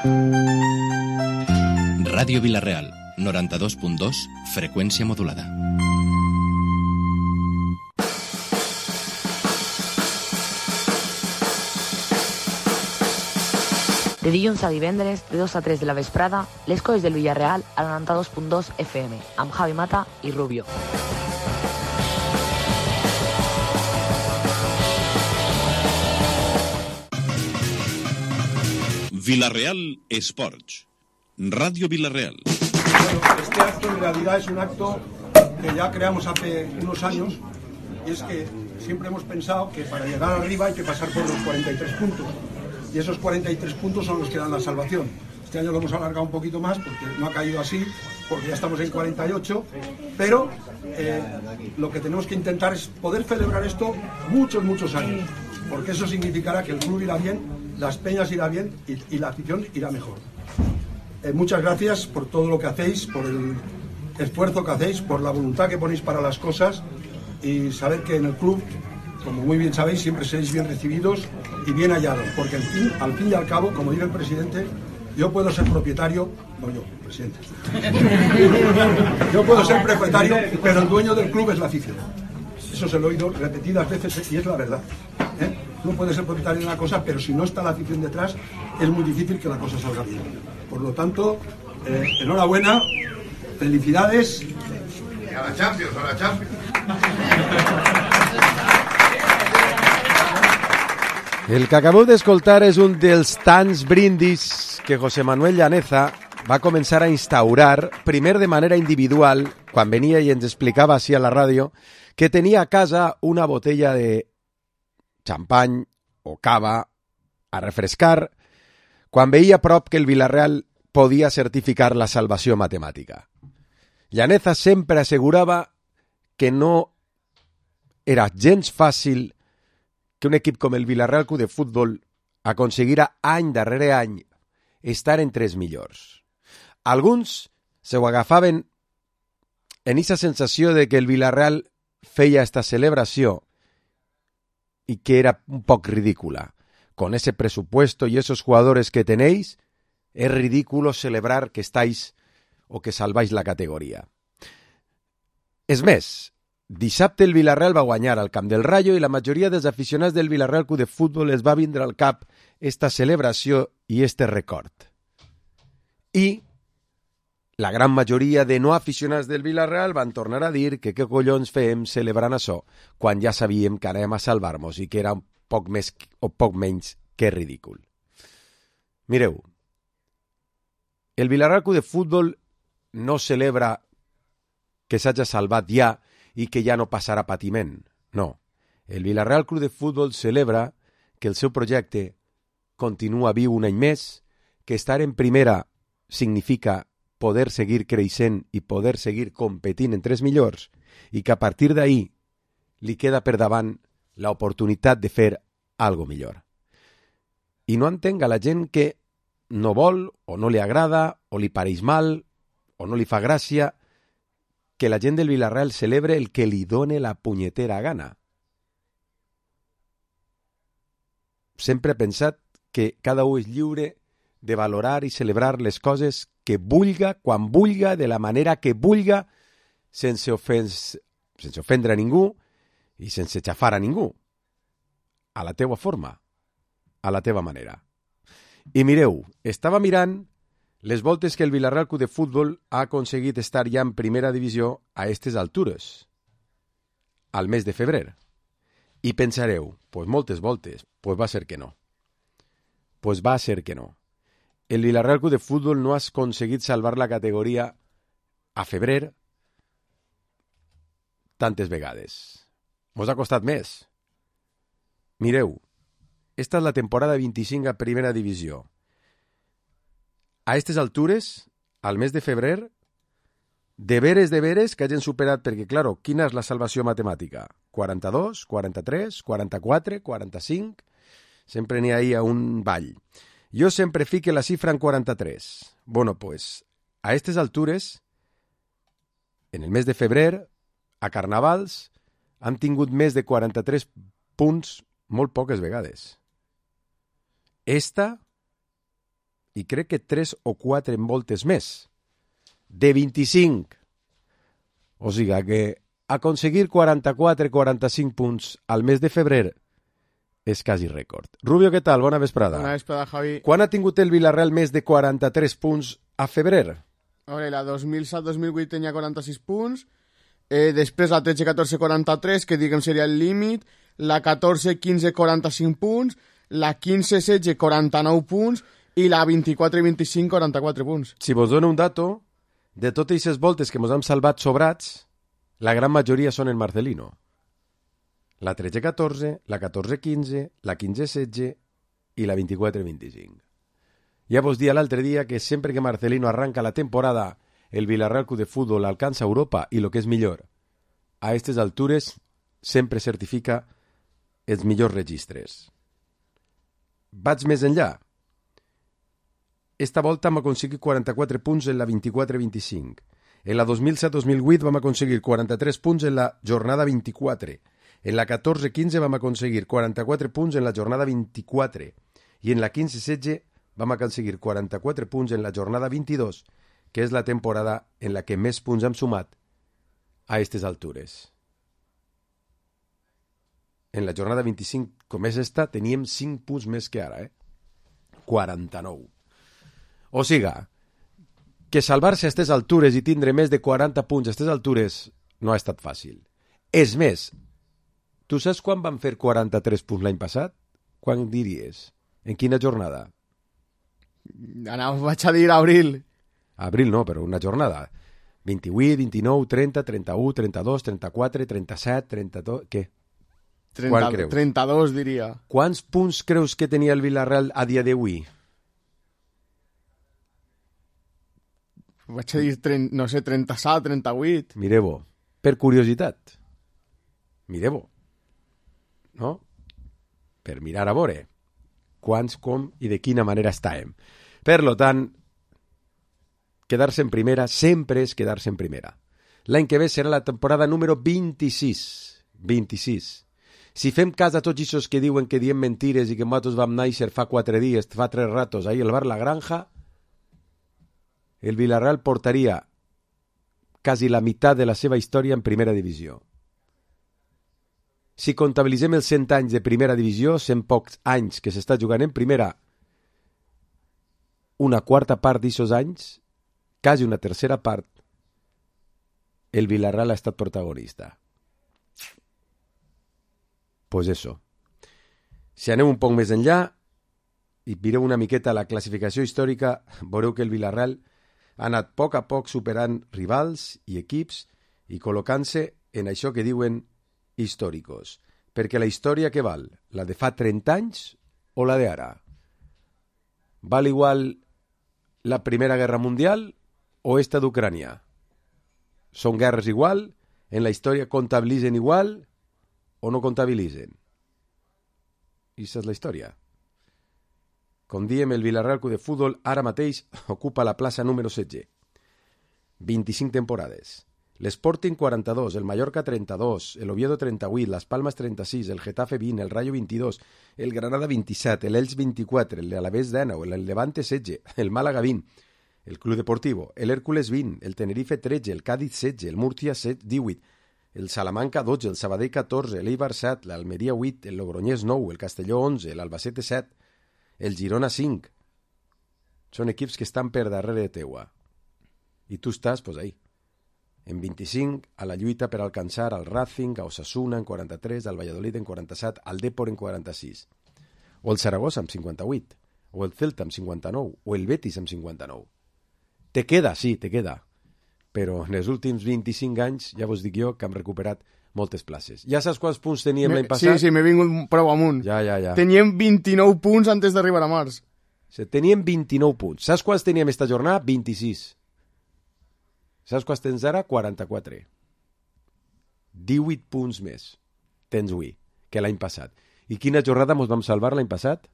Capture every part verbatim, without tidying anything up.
Ràdio Vila-real, noranta-dos punt dos, freqüència modulada. De dilluns a divendres, de dos a tres de la vesprada, les coses del Villarreal al noranta-dos punt dos F M, amb Javi Mata i Rubio. Vila-real Sports. Radio Vila-real. Bueno, este acto en realidad es un acto que ya creamos hace unos años, y es que siempre hemos pensado que para llegar arriba hay que pasar por los cuarenta y tres puntos. Y esos cuarenta y tres puntos son los que dan la salvación. Este año lo hemos alargado un poquito más porque no ha caído así, porque ya estamos en cuarenta y ocho, pero eh, lo que tenemos que intentar es poder celebrar esto muchos, muchos años, porque eso significará que el club irá bien, las peñas irá bien y, y la afición irá mejor. Eh, muchas gracias por todo lo que hacéis, por el esfuerzo que hacéis, por la voluntad que ponéis para las cosas, y saber que en el club, como muy bien sabéis, siempre seréis bien recibidos y bien hallados, porque al fin, al fin y al cabo, como dice el presidente, yo puedo ser propietario, no yo, presidente, yo puedo ser propietario, pero el dueño del club es la afición. Eso se lo he oído repetidas veces y es la verdad, ¿eh? No puede ser propietario de una cosa, pero si no está la afición detrás, es muy difícil que la cosa salga bien. Por lo tanto, eh, enhorabuena, felicidades. Y a la Champions, a la Champions. El que acabeu d'escoltar és un dels tants brindis que José Manuel Llaneza va començar a instaurar, primer de manera individual, quan venia i ens explicava així a la ràdio, que tenia a casa una botella de xampany o cava a refrescar quan veia a prop que el Villarreal podia certificar la salvació matemàtica. Llaneza sempre assegurava que no era gens fàcil que un equip com el Villarreal Club de Futbol aconseguirà any darrere any estar entre els millors. Alguns se ho agafaven en aquesta sensació de que el Villarreal feia esta celebració y que era un poc ridícula. Con ese presupuesto y esos jugadores que tenéis, es ridículo celebrar que estáis o que salváis la categoria. És més, dissabte el Villarreal va guanyar al Camp del Rayo i la majoria dels aficionats del Villarreal Club de Futbol es va vindre al cap esta celebració i este record. I la gran majoria de no aficionats del Villarreal van tornar a dir que què collons fem celebrant això quan ja sabíem que anàvem a salvar-nos i que era un poc més o poc menys que ridícul. Mireu, el Villarreal Club de Futbol no celebra que s'hagi salvat ja i que ja no passarà patiment. No, el Villarreal Club de Futbol celebra que el seu projecte continua viu un any més, que estar en primera significa poder seguir creixent i poder seguir competint entre els millors i que a partir d'ahí li queda per davant l'oportunitat de fer algo millor. I no entenga la gent que no vol o no li agrada o li pareix mal o no li fa gràcia que la gent del Villarreal celebre el que li done la punyetera gana. Sempre he pensat que cada un és lliure de valorar i celebrar les coses que vulga, quan vulga, de la manera que vulga, sense, ofens, sense ofendre a ningú i sense xafar a ningú. A la teua forma, a la teva manera. I mireu, estava mirant les voltes que el Villarreal Club de Futbol ha aconseguit estar ja en primera divisió a aquestes altures, al mes de febrer. I pensareu, pues moltes voltes, pues va ser que no. Pues va ser que no. El Villarreal Club de Futbol no ha aconseguit salvar la categoria a febrer tantes vegades. Mos ha costat més. Mireu, esta és la temporada vint-i-cinc a primera divisió. A aquestes altures, al mes de febrer, de veres, de veres, que hagin superat, perquè, claro, quina és la salvació matemàtica? quaranta-dos, quaranta-tres, quaranta-quatre, quaranta-cinc... Sempre n'hi ha un ball. Jo sempre fique la xifra en quaranta-tres. Bueno, pues, a aquestes altures, en el mes de febrer, a Carnavals, han tingut més de quaranta-tres punts molt poques vegades. Esta i crec que tres o quatre voltes més, de vint-i-cinc. O sigui que aconseguir quaranta-quatre quaranta-cinc punts al mes de febrer és quasi rècord. Rubio, què tal? Bona vesprada. Bona vesprada, Javi. Quan ha tingut el Villarreal més de quaranta-tres punts a febrer? A veure, la dos mil set dos mil vuit tenia quaranta-sis punts, eh, després la tretze catorze quaranta-tres, que diguem seria el límit, la catorze quinze quaranta-cinc punts, la quinze setze quaranta-nou punts i la vint-i-quatre vint-i-cinc quaranta-quatre punts. Si vos dono un dato, de totes aquestes voltes que mos hem salvat sobrats, la gran majoria són en Marcelino. La tretze catorze, la catorze quinze, la quinze setze i la vint-i-quatre vint-i-cinc. Ja vos dia l'altre dia que sempre que Marcelino arranca la temporada, el Villarreal Club de Fútbol alcanza Europa i lo que és millor, a aquestes altures sempre certifica els millors registres. Vaig més enllà. Esta volta hem aconseguit quaranta-quatre punts en la vint-i-quatre vint-i-cinc. En la dos mil set dos mil vuit vam aconseguir quaranta-tres punts en la jornada vint-i-quatre. En la catorze quinze vam aconseguir quaranta-quatre punts en la jornada vint-i-quatre. I en la quinze setze vam aconseguir quaranta-quatre punts en la jornada vint-i-dos, que és la temporada en la que més punts hem sumat a aquestes altures. En la jornada vint-i-cinc, com és esta, teníem cinc punts més que ara, eh? quaranta-nou. O siga, que salvar-se a aquestes altures i tindre més de quaranta punts a aquestes altures no ha estat fàcil. És més, tu saps quan van fer quaranta-tres punts l'any passat? Quan diries? En quina jornada? Ara us vaig a dir abril. Abril no, però una jornada. vint-i-vuit, vint-i-nou, trenta, trenta-u, trenta-dos, trenta-quatre, trenta-set, trenta-dos... Què? trenta, Quan creus? trenta-dos, diria. Quants punts creus que tenia el Villarreal a dia d'avui? Vaig a dir, trenta, no sé, trenta-set, trenta-vuit. Mireu-ho. Per curiositat. Mireu-ho. No? Per mirar a veure quants, com i de quina manera estàvem. Per lo tant, quedar-se en primera sempre és quedar-se en primera. L'any que ve serà la temporada número vint-i-sis. vint-i-sis. Si fem cas a tots aquests que diuen que diem mentires i que nosaltres vam néixer fa quatre dies, fa tres ratos, ahir al bar La Granja, el Villarreal portaria quasi la meitat de la seva història en primera divisió. Si comptabilitzem els cent anys de primera divisió, cent pocs anys que s'està jugant en primera, una quarta part d'aquests anys, quasi una tercera part, el Villarreal ha estat protagonista. Pues eso. Si anem un poc més enllà i mireu una miqueta la classificació històrica, veureu que el Villarreal ha anat a poc a poc superant rivals i equips i col·locant-se en això que diuen històricos. Perquè la història què val? La de fa trenta anys o la d'ara? Val igual la Primera Guerra Mundial o esta d'Ucrània? Són guerres igual? En la història comptabilitzen igual o no comptabilitzen? I aquesta és la història. Com diem, el Villarreal Club de Fútbol ara mateix ocupa la plaça número setze. vint-i-cinc temporades. L'Sporting quaranta-dos, el Mallorca trenta-dos, el Oviedo trenta-vuit, Las Palmas trenta-sis, el Getafe vint, el Rayo vint-i-dos, el Granada vint-i-set, el Elx vint-i-quatre, el Alavés dinou, el Levante setze, el Màlaga vint, el Club Deportivo, el Hércules vint, el Tenerife tretze, el Cádiz setze, el Murcia divuit, el Salamanca dotze, el Sabadell catorze, l'Eibar set, l'Almeria vuit, el Logroñés nou, el Castelló onze, l'Albacete set, el Girona cinc. Són equips que estan per darrere de teua. I tu estàs, pues, ahí. En vint-i-cinc, a la lluita per alcançar al Racing, a Osasuna en quaranta-tres, al Valladolid en quaranta-set, al Depor en quaranta-sis. O el Saragossa amb cinquanta-vuit, o el Celta amb cinquanta-nou, o el Betis amb cinquanta-nou. Te queda, sí, te queda. Però en els últims vint-i-cinc anys, ja vos dic jo, que hem recuperat moltes places. Ja saps quants punts teníem l'any passat? Sí, sí, m'he vingut prou amunt. Ja, ja, ja. Teníem vint-i-nou punts antes d'arribar a març. Se teníem vint-i-nou punts. Saps quants teníem esta jornada? vint-i-sis. Saps quants tens ara? quaranta-quatre. divuit punts més tens avui que l'any passat. I quina jornada mos vam salvar l'any passat?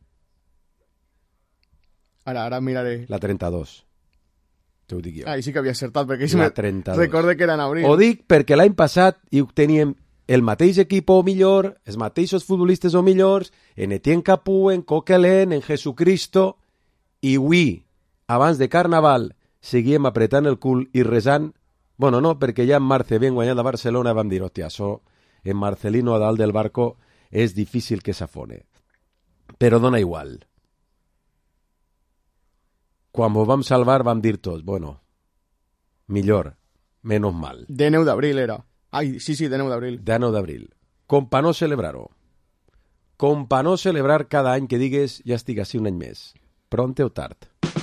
Ara, ara miraré. La trenta-dos. Te ho dic jo. Ah, i sí que havia acertat, perquè La trenta-dos. recorde que era en abril. Ho dic perquè l'any passat hi teníem el mateix equip o millor, els mateixos futbolistes o millors, en Etienne Capú, en Coquelin, en Jesucristo, i avui abans de Carnaval seguíem apretant el cul i resant. Bueno, no, perquè ja en març ben guanyat a Barcelona vam dir, hòstia, això en Marcelino a dalt del barco és difícil que s'afone. Però dona igual. Quan ho vam salvar vam dir tots, bueno, millor, menos mal. De nou d'abril era. Ai, sí, sí, de nou d'abril. De nou d'abril. Com pa no celebrar-ho. Com pa no celebrar cada any que digues ja estic així un any més. Pronte o tard.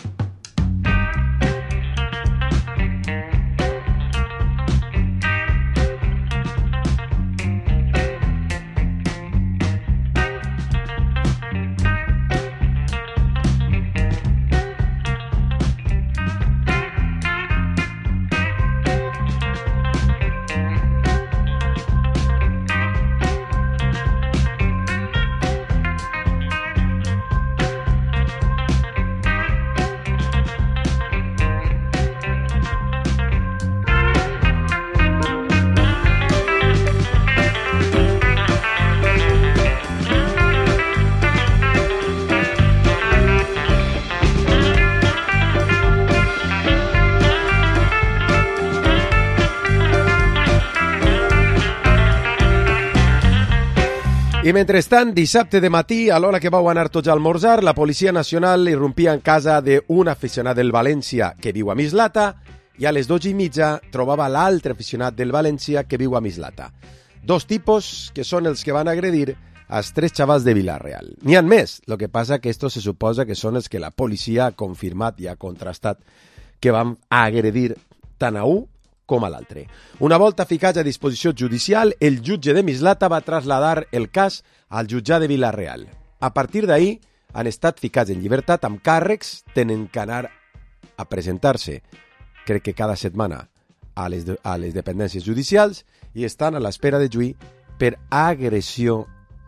I mentrestant, dissabte de matí, a l'hora que vau anar tots a almorzar, la Policia Nacional irrompia en casa d'un aficionat del València que viu a Mislata i a les dotze i mitja trobava l'altre aficionat del València que viu a Mislata. Dos tipos que són els que van agredir als tres xavals de Vila-real. N'hi ha més, el que passa que esto se suposa que són els que la policia ha confirmat i ha contrastat que van agredir tant a un com a l'altre. Una volta ficats a disposició judicial, el jutge de Mislata va traslladar el cas al jutjat de Vila-real. A partir d'ahir han estat ficats en llibertat amb càrrecs, tenen que anar a presentar-se, crec que cada setmana, a les, de, a les dependències judicials i estan a l'espera de juí per agressió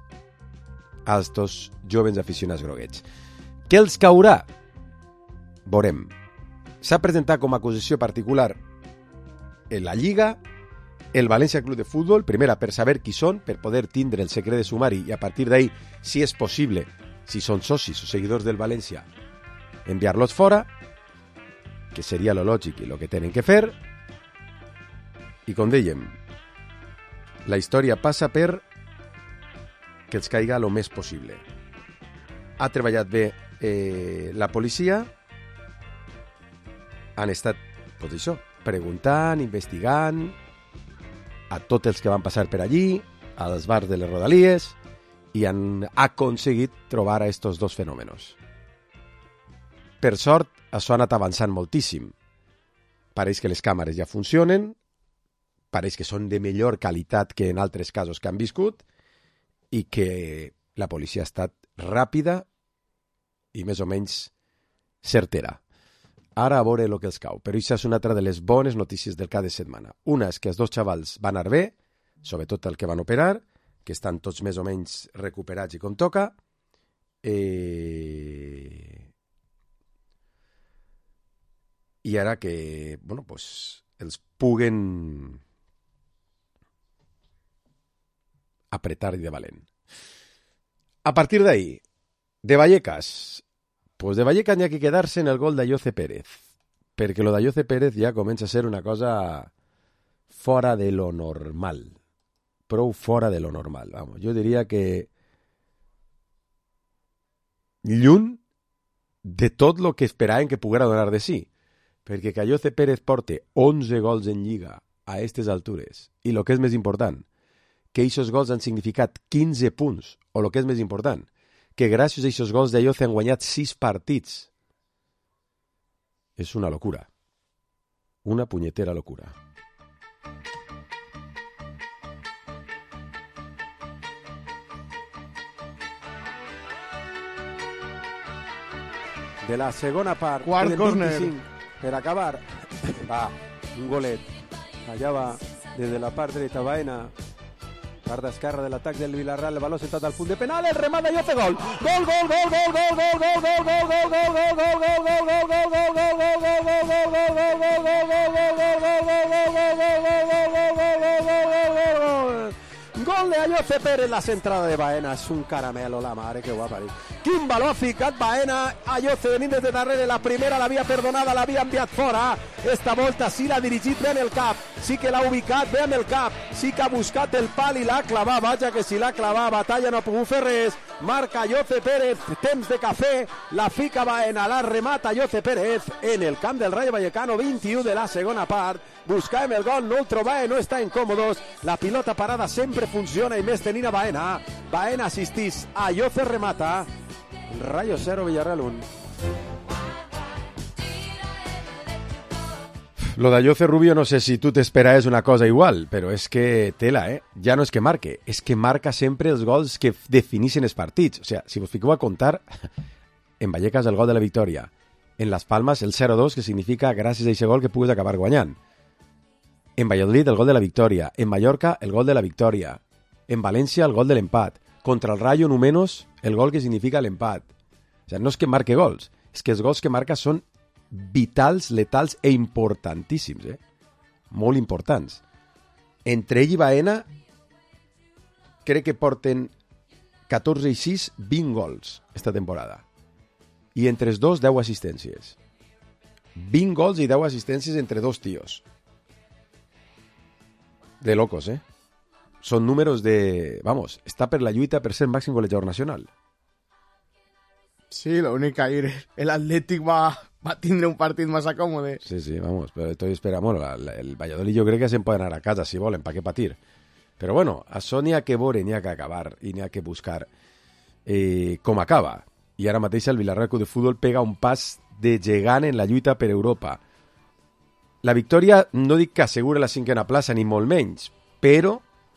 als dos jovens aficionats groguets. Què els caurà? Veurem. S'ha presentat com a acusació particular en la Lliga, el València Club de Futbol, primera per saber qui són, per poder tindre el secret de sumari i a partir d'ahí, si és possible, si són socis o seguidors del València, enviar-los fora, que seria lo lògic i el que tenen que fer. I com dèiem, la història passa per que els caiga el més possible. Ha treballat bé eh, la policia, han estat, doncs això, preguntant, investigant a tots els que van passar per allí, als bars de les Rodalies, i han aconseguit trobar a estos dos fenòmenos. Per sort, això ha anat avançant moltíssim. Pareix que les càmeres ja funcionen, pareix que són de millor qualitat que en altres casos que han viscut i que la policia ha estat ràpida i més o menys certera. Ara a veure el que els cau. Però això és una altra de les bones notícies del cap de setmana. Una és que els dos xavals van anar bé, sobretot el que van operar, que estan tots més o menys recuperats i com toca. Eh... I ara que, bueno, pues, els puguen apretar de valent. A partir d'ahí, de Vallecas, pues de Vallecas n'hi ha que quedar-se en el gol d'Ayoce Pérez, perquè lo d'Ayoce Pérez ja comença a ser una cosa fora de lo normal, prou fora de lo normal. Vamos, jo diria que lluny de tot lo que esperaven que poguera donar de sí, perquè que Ayoce Pérez porte onze gols en Lliga a aquestes altures, i el que és més important, que aquests gols han significat quinze punts, o el que és més important, que gràcies a aquests gols d'Ayoce han guanyat sis partits. És una locura. Una punyetera locura. De la segona part, quart córner per acabar. Va, un golet. Allà va, des de la part dreta, Baena. Part esquerra de l'atac del Villarreal, el baló sentat al punt de penal, el remat d'Ayoce, gol! Gol, gol, gol, gol, gol, gol, gol, gol, gol, gol, gol, gol, gol, gol, gol, gol de Ayoce Pérez, la centrada de Baena, és un caramelo, la mare que ho va parir. quin valor ha ficat Baena, Ayoce venint des de darrere, la primera l'havia perdonada, l'havia enviat fora, esta volta sí l'ha dirigit bé en el cap, sí que l'ha ubicat bé amb el cap, sí que ha buscat el pal i l'ha clavat, vaja que si l'ha clavat, Batalla no ha pogut fer res, marca Ayoce Pérez, temps de cafè, la fica Baena, la remata Ayoce Pérez en el camp del Rayo Vallecano, vint-i-u de la segona part, buscàvem el gol, no el trobàvem, no està incòmodos, la pilota parada sempre funciona i més tenint a Baena, Baena assistís, Ayoce remata, Rayo cero, Villarreal uno. Lo de Ayoce Rubio no sé si tú te esperabas una cosa igual, pero es que tela, eh? Ja no és que marque, és que marca sempre els gols que definixen els partits. O sea, si vos fiqueu a contar, en Vallecas el gol de la victòria, en Las Palmas el cero dos, que significa gràcies a aquest gol que pugues acabar guanyant. En Valladolid el gol de la victòria, en Mallorca el gol de la victòria, en València el gol de l'empat, contra el Rayo Númenos el gol que significa l'empat. O sea, no és que marque gols, és que els gols que marca són vitals, letals e importantíssims, eh? Molt importants. Entre ell i Baena crec que porten catorze i sis, vint gols esta temporada. I entre els dos, deu assistències. vint gols i deu assistències entre dos tios. De locos, eh? Són números de... Vamos, està per la lluita per ser màxim golejador nacional. Sí, l'únic que ahir el Atlètic va, va tindre un partit massa còmode. Sí, sí, vamos, però estoy esperando. La, la, el Valladolid jo crec que se'n poden anar a casa si volen, pa què patir. Però bueno, això n'hi ha que veure, n'hi ha que acabar i n'hi ha que buscar eh, com acaba. I ara mateix el Villarreal Club de Futbol pega un pas de gegant en la lluita per Europa. La victòria no dic que assegura la cinquena plaça, ni molt menys, però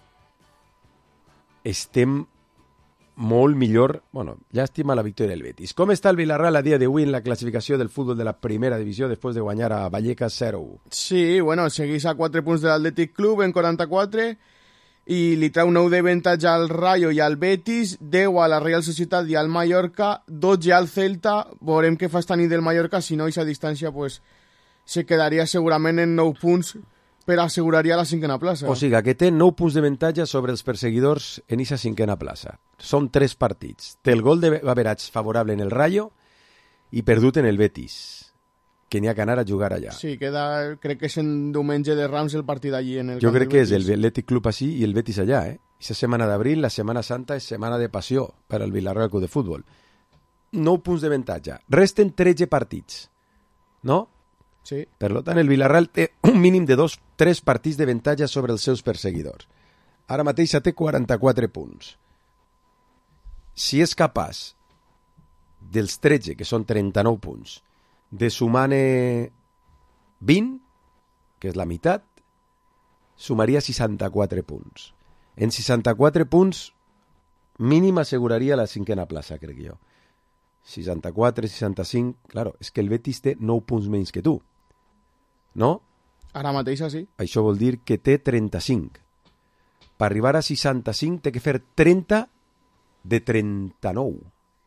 estem molt millor, bueno, llàstima la victòria del Betis. Com està el Villarreal a dia d'avui en la classificació del futbol de la primera divisió després de guanyar a Vallecas zero u? Sí, bueno, seguís a quatre punts de l'Atlètic Club en quaranta-quatre i li trau nou d'avantatge al Rayo i al Betis, deu a la Real Societat i al Mallorca, dotze al Celta. Veurem què fa esta nit del Mallorca, si no, aquesta distància pues, se quedaria segurament en nou punts, però asseguraria la cinquena plaça. O sigui, que té nou punts d'avantatge sobre els perseguidors en aquesta cinquena plaça. Són tres partits. Té el gol de average favorable en el Rayo i perdut en el Betis, que n'hi ha que anar a jugar allà. Sí, queda, crec que és en diumenge de Rams el partit allí en el jo crec que és el Athletic Club així i el Betis allà, eh? Aquesta setmana d'abril, la Setmana Santa, és setmana de passió per al Villarreal Club de Futbol. nou punts d'avantatge. Resten tretze partits, no? Sí. Per tant, el Villarreal té un mínim de dos, tres partits d'avantatge sobre els seus perseguidors. Ara mateix té quaranta-quatre punts. Si és capaç dels tretze, que són trenta-nou punts, de sumar-ne vint, que és la meitat, sumaria seixanta-quatre punts. En seixanta-quatre punts, mínim asseguraria la cinquena plaça, crec jo. seixanta-quatre, seixanta-cinc... Claro, és que el Betis té nou punts menys que tu. No? Ara mateix, sí. Això vol dir que té trenta-cinc. Per arribar a seixanta-cinc té que fer trenta de trenta-nou.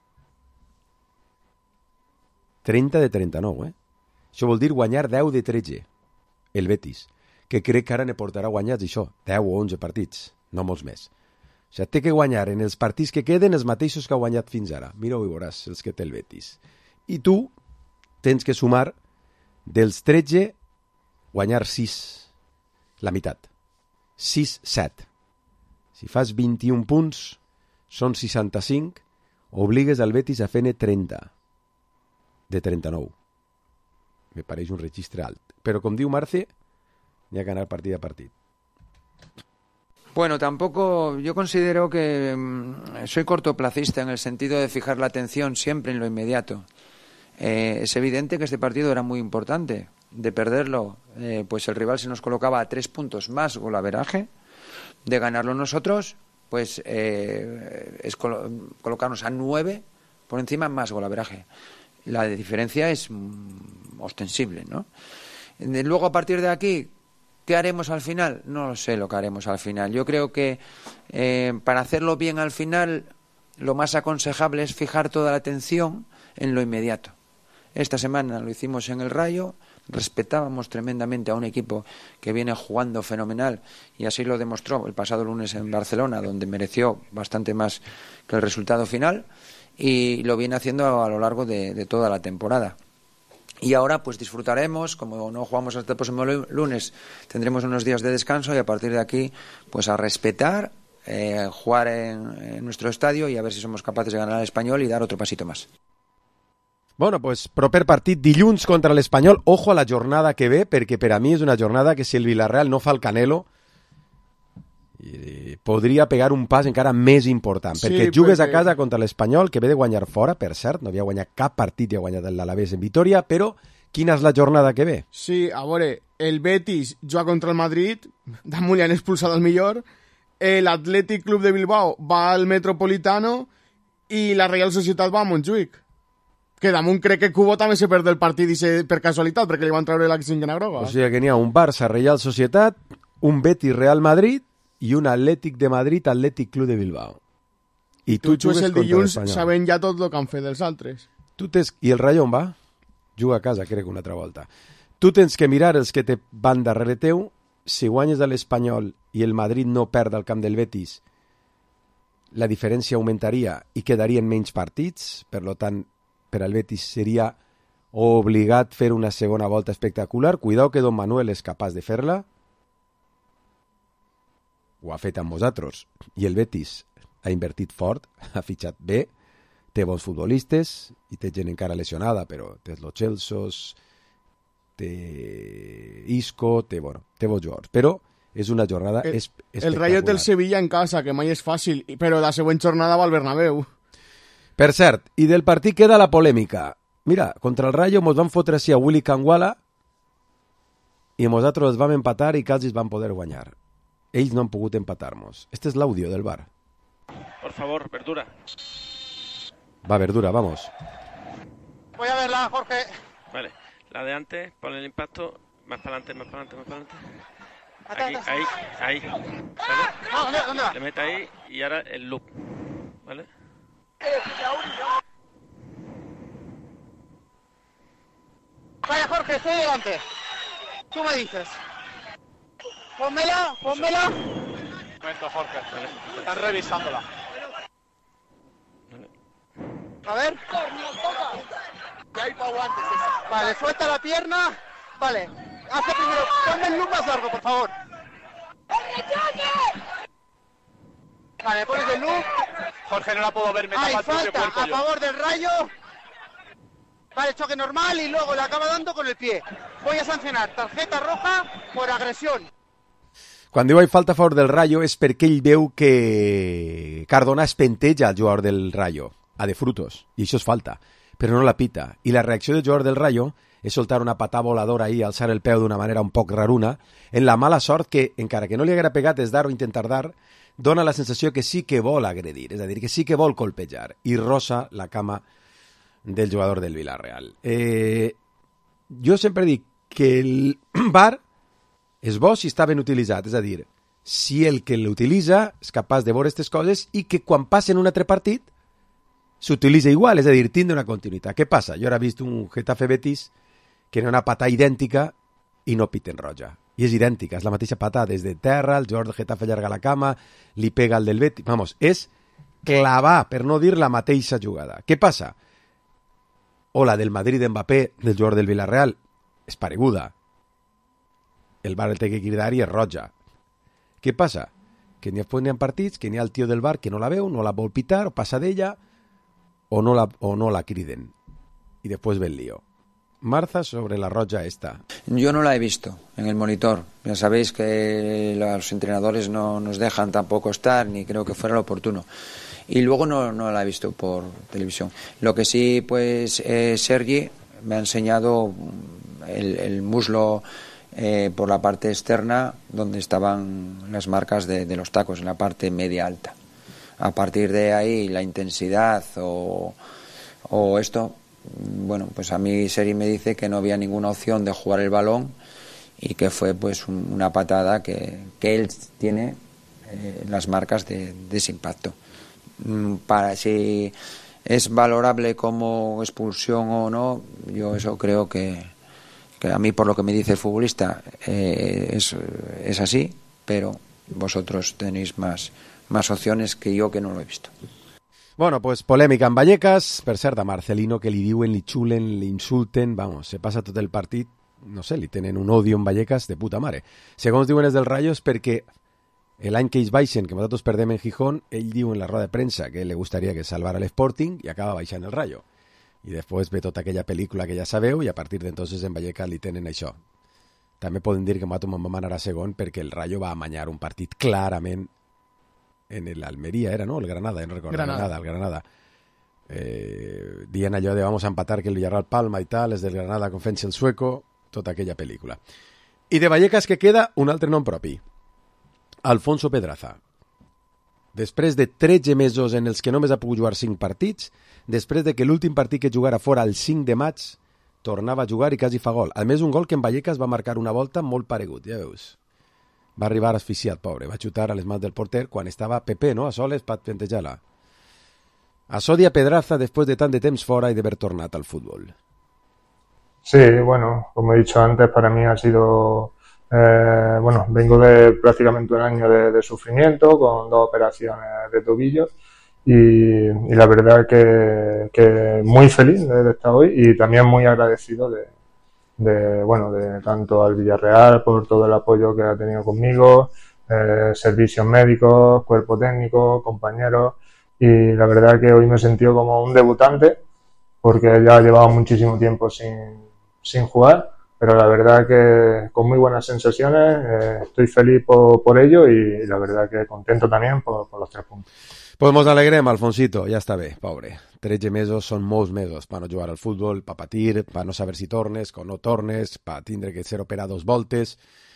trenta de trenta-nou, eh? Això vol dir guanyar deu de tretze. El Betis, que crec que ara ne portarà guanyats això, deu o onze partits, no molts més. O sigui, té que guanyar en els partits que queden els mateixos que ha guanyat fins ara. Mira-ho i veuràs els que té el Betis. I tu tens que sumar dels tretze, guanyar sis, la meitat. sis set. Si fas vint-i-un punts, són seixanta-cinc, obligues al Betis a fer-ne trenta de trenta-nou. Me pareix un registre alt. Però com diu Marce, n'hi ha que anar partit a partit. Bueno, tampoco, yo considero que mmm, soy cortoplacista en el sentido de fijar la atención siempre en lo inmediato. Eh, es evidente que este partido era muy importante. De perderlo, eh, pues el rival se nos colocaba a tres puntos más golaveraje. De ganarlo nosotros, pues eh, es colo- colocarnos a nueve por encima más golaveraje. La diferencia es mmm, ostensible, ¿no? Luego, a partir de aquí, ¿qué haremos al final? No lo sé lo que haremos al final. Yo creo que eh, para hacerlo bien al final, lo más aconsejable es fijar toda la atención en lo inmediato. Esta semana lo hicimos en el Rayo, respetábamos tremendamente a un equipo que viene jugando fenomenal y así lo demostró el pasado lunes en Barcelona, donde mereció bastante más que el resultado final. y lo viene haciendo a lo largo de, de toda la temporada. Y ahora pues disfrutaremos, como no jugamos hasta el próximo lunes, tendremos unos días de descanso y a partir de aquí pues a respetar, eh, jugar en, en nuestro estadio y a ver si somos capaces de ganar al Espanyol y dar otro pasito más. Bueno, pues proper partit dilluns contra l'Espanyol. Ojo a la jornada que ve, perquè per a mi és una jornada que si el Villarreal no fa el Canelo eh, podria pegar un pas encara més important, sí, perquè jugues perquè... a casa contra l'Espanyol, que ve de guanyar fora, per cert, no havia guanyat cap partit i ha guanyat l'Alavés en Vitoria, però quina és la jornada que ve? Sí, a veure, el Betis juga contra el Madrid, damunt li han expulsat el millor, l'Atlètic Club de Bilbao va al Metropolitano i la Real Societat va a Montjuïc. Que damunt crec que Cubo també se perd el partit i se, per casualitat, perquè li van treure la cinquena groga. O sigui que n'hi ha un Barça, Real Societat, un Betis, Real Madrid i un Atlètic de Madrid, Atlètic Club de Bilbao. I tu, tu jugues el dilluns sabent ja tot el que han fet els altres. Tu tens... I el Rayo on va? Juga a casa, crec, una altra volta. Tu tens que mirar els que te van darrere teu. Si guanyes a l'Espanyol i el Madrid no perd al camp del Betis, la diferència augmentaria i quedarien menys partits, per lo tant, per al Betis seria obligat fer una segona volta espectacular. Cuidao que Don Manuel és capaç de fer-la. Ho ha fet amb vosaltres. I el Betis ha invertit fort, ha fitxat bé, té bons futbolistes i té gent encara lesionada, però té Lo Celsos, té Isco, té, bueno, té bons jugadors. Però és una jornada el, es, espectacular. El Rayo té el Sevilla en casa, que mai és fàcil, però la següent jornada va al Bernabéu. Per cert, i del partit queda la polèmica. Mira, contra el Rayo mos van fotre així a Willy Kangwala i nosaltres els vam empatar i quasi van poder guanyar. Ells no han pogut empatar-nos. Este és l'àudio del bar. Por favor, Verdura. Va, Verdura, vamos. Voy a verla, Jorge. Vale, la de antes, pon el impacto, más para adelante, más para adelante, más para adelante. Aquí, ahí, ahí. ¿Vale? No, ¿dónde, dónde va? Le mete ahí y ahora el loop. ¿Vale? Vaya, Jorge, estoy delante. Tú me dices. Pónmela, pónmela. Un momento, Jorge. Vale. Están revisándola. Vale. A ver. Que hay para aguantes. Vale, suelta la pierna. Vale. Hace primero. Ponme el loop más largo, por favor. Vale, pones el loop. Jorge, no la puedo ver, me tapa el propio cuerpo. A favor del Rayo. Vale, choque normal y luego le acaba dando con el pie. Voy a sancionar tarjeta roja por agresión. Quan diu hi falta a favor del Rayo és perquè ell veu que Cardona es penteja al jugador del Rayo, a de Frutos, i això és falta, però no la pita. I la reacció del jugador del Rayo és soltar una patà voladora ahí, alçar el peu d'una manera un poc raruna, en la mala sort que, encara que no li haguera pegat des dar o intentar dar, dona la sensació que sí que vol agredir, és a dir, que sí que vol colpejar, i rosa la cama del jugador del Villarreal. Eh, jo sempre dic que el V A R és bo si està ben utilitzat, és a dir, si el que l'utilitza és capaç de veure aquestes coses i que quan passen un altre partit s'utilitza igual, és a dir, tindre una continuïtat. Què passa? Jo ara he vist un Getafe Betis que era una patà idèntica i no piten roja. I és idèntica, és la mateixa patà des de terra, el jugador del Getafe allarga la cama, li pega el del Betis, vamos, és clavar, per no dir la mateixa jugada. Què passa? O la del Madrid d'Mbappé, del jugador del Villarreal, és pareguda. El V A R el té que cridar i és roja. Què passa? Que n'hi ha, ha partits que n'hi ha el tio del V A R que no la veu, no la vol pitar, o passa d'ella, o no la, o no la criden. Y después ve el lío. Marza, sobre la roja esta. Yo no la he visto en el monitor. Ya sabéis que los entrenadores no nos dejan tampoco estar, ni creo que fuera lo oportuno. Y luego no, no la he visto por televisión. Lo que sí, pues, eh, Sergi me ha enseñado el, el muslo eh, por la parte externa, donde estaban las marcas de, de los tacos, en la parte media alta. A partir de ahí, la intensidad o, o esto, bueno, pues a mí Sergi me dice que no había ninguna opción de jugar el balón y que fue pues un, una patada que, que él tiene eh, las marcas de, de ese impacto. Para si es valorable como expulsión o no, yo eso creo que, que a mí, por lo que me dice el futbolista, eh, es, es así, pero vosotros tenéis más, más opciones que yo, que no lo he visto. Bueno, pues polèmica en Vallecas, per cert, a Marcelino, que li diuen, li xulen, li insulten, vamos, se passa tot el partit, no sé, li tenen un odio en Vallecas de puta mare. Segons diuen els del Rayo és perquè l'any que ells baixen, que nosaltres perdem en Gijón, ell diu en la roda de premsa que le gustaría que salvara l'Sporting i acaba baixant el Rayo. I després ve tota aquella pel·lícula que ja sabeu i a partir d'entonces en Vallecas li tenen això. També poden dir que Mato Mamman anarà segon perquè el Rayo va amanyar un partit clarament en el Almería, era, ¿no? El Granada, no recordo. Granada. Granada, el Granada. Eh, dient allò de vamos a empatar que el Villarreal palma i tal, és del Granada con Fench el sueco, tota aquella pel·lícula. I de Vallecas que queda un altre nom propi. Alfonso Pedraza. Després de tretze mesos en els que només ha pogut jugar cinc partits, després de que l'últim partit que jugara fora el cinc de maig, tornava a jugar i quasi fa gol. A més, un gol que en Vallecas va marcar una volta molt paregut, ja veus. Va arribar asfixiat, pobre. Va xutar a les mans del porter quan estava Pepe, ¿no? A soles per pentejar-la. Asodia Pedraza después de tant de temps fora y de haber tornat al fútbol. Sí, bueno, como he dicho antes, para mí ha sido... Eh, bueno, vengo de prácticamente un año de, de sufrimiento con dos operaciones de tobillo y, y la verdad que, que muy feliz de estar hoy y también muy agradecido de... de bueno de tanto al Villarreal por todo el apoyo que ha tenido conmigo, eh, servicios médicos, cuerpo técnico, compañeros, y la verdad que hoy me he sentido como un debutante porque ya llevaba muchísimo tiempo sin, sin jugar, pero la verdad que con muy buenas sensaciones, eh, estoy feliz por, por ello y la verdad que contento también por, por los tres puntos. Pues mos alegrem, Alfonsito, ja està bé, pobre. tretze mesos són molts mesos per no jugar al futbol, per patir, per no saber si tornes, o no tornes, per tindre que ser operat dos voltes.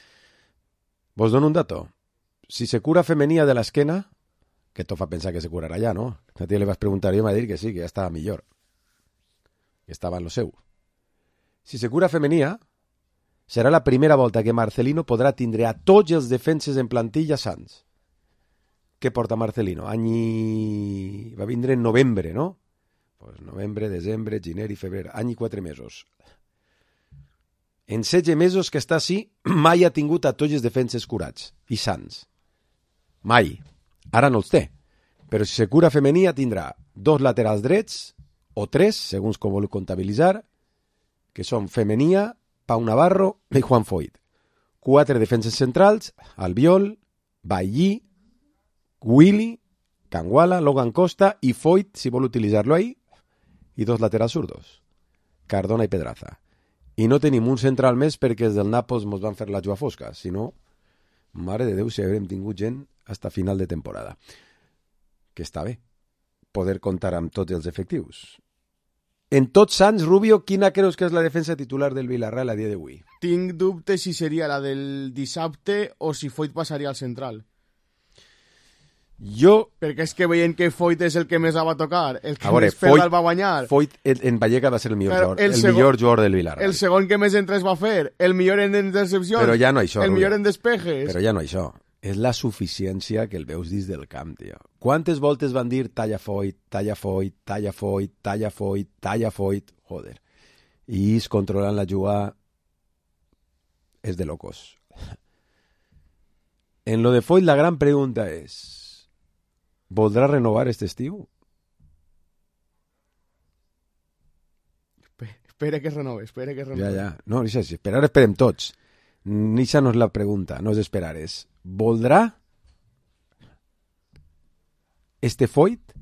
Vos dono un dato. Si se cura femenia de l'esquena, que tot fa pensar que se curarà ja, no? A ti li vas preguntar, jo m'ha dit que sí, que ja estava millor. Que estava en lo seu. Si se cura femenia, serà la primera volta que Marcelino podrà tindre a tots els defenses en plantilla sants. Què porta Marcelino? Any... Va vindre en novembre, no? Pues novembre, desembre, gener i febrer. Any i quatre mesos. En setze mesos que està així, mai ha tingut a tots els defenses curats i sants. Mai. Ara no els té. Però si se cura femenia tindrà dos laterals drets, o tres, segons com vol comptabilitzar, que són Femenia, Pau Navarro i Juan Foyt. Quatre defenses centrals, Albiol, Bailly, Willy, Canguala, Logan Costa i Foyt, si vol utilitzar-lo ahí, i dos laterals zurdos, Cardona i Pedraza. I no tenim un central més perquè els del Nàpols mos van fer la jua fosca, si no, mare de Déu, si haurem tingut gent hasta final de temporada. Que està bé, poder comptar amb tots els efectius. En Tots Sants, Rubio, quina creus que és la defensa titular del Villarreal a dia d'avui? Tinc dubtes si seria la del dissabte o si Foyt passaria al central. Jo... Perquè és que veient que Foyt és el que més va tocar, el que veure, més perdal va guanyar. Foyt en, en Vallecas va ser el millor, Però jugador, el el segon- millor jugador del Villarreal. El segon que més entres va fer, el millor en intercepcions, Però ja no això, el Rubio. millor en despejes. Però ja no això. És la suficiència que el veus dins del camp, tio. Quantes voltes van dir talla Foyt, talla Foyt, talla Foyt, talla Foyt, talla Foyt, joder. I ells controlant la jugada és de locos. En lo de Foyt la gran pregunta és ¿voldrà renovar este estiu? Espera que es renove, espera que es renove. Ja, ja. No, això sí, esperar esperem tots. Nixa no és la pregunta, no és esperar, és ¿voldrà este Foyt?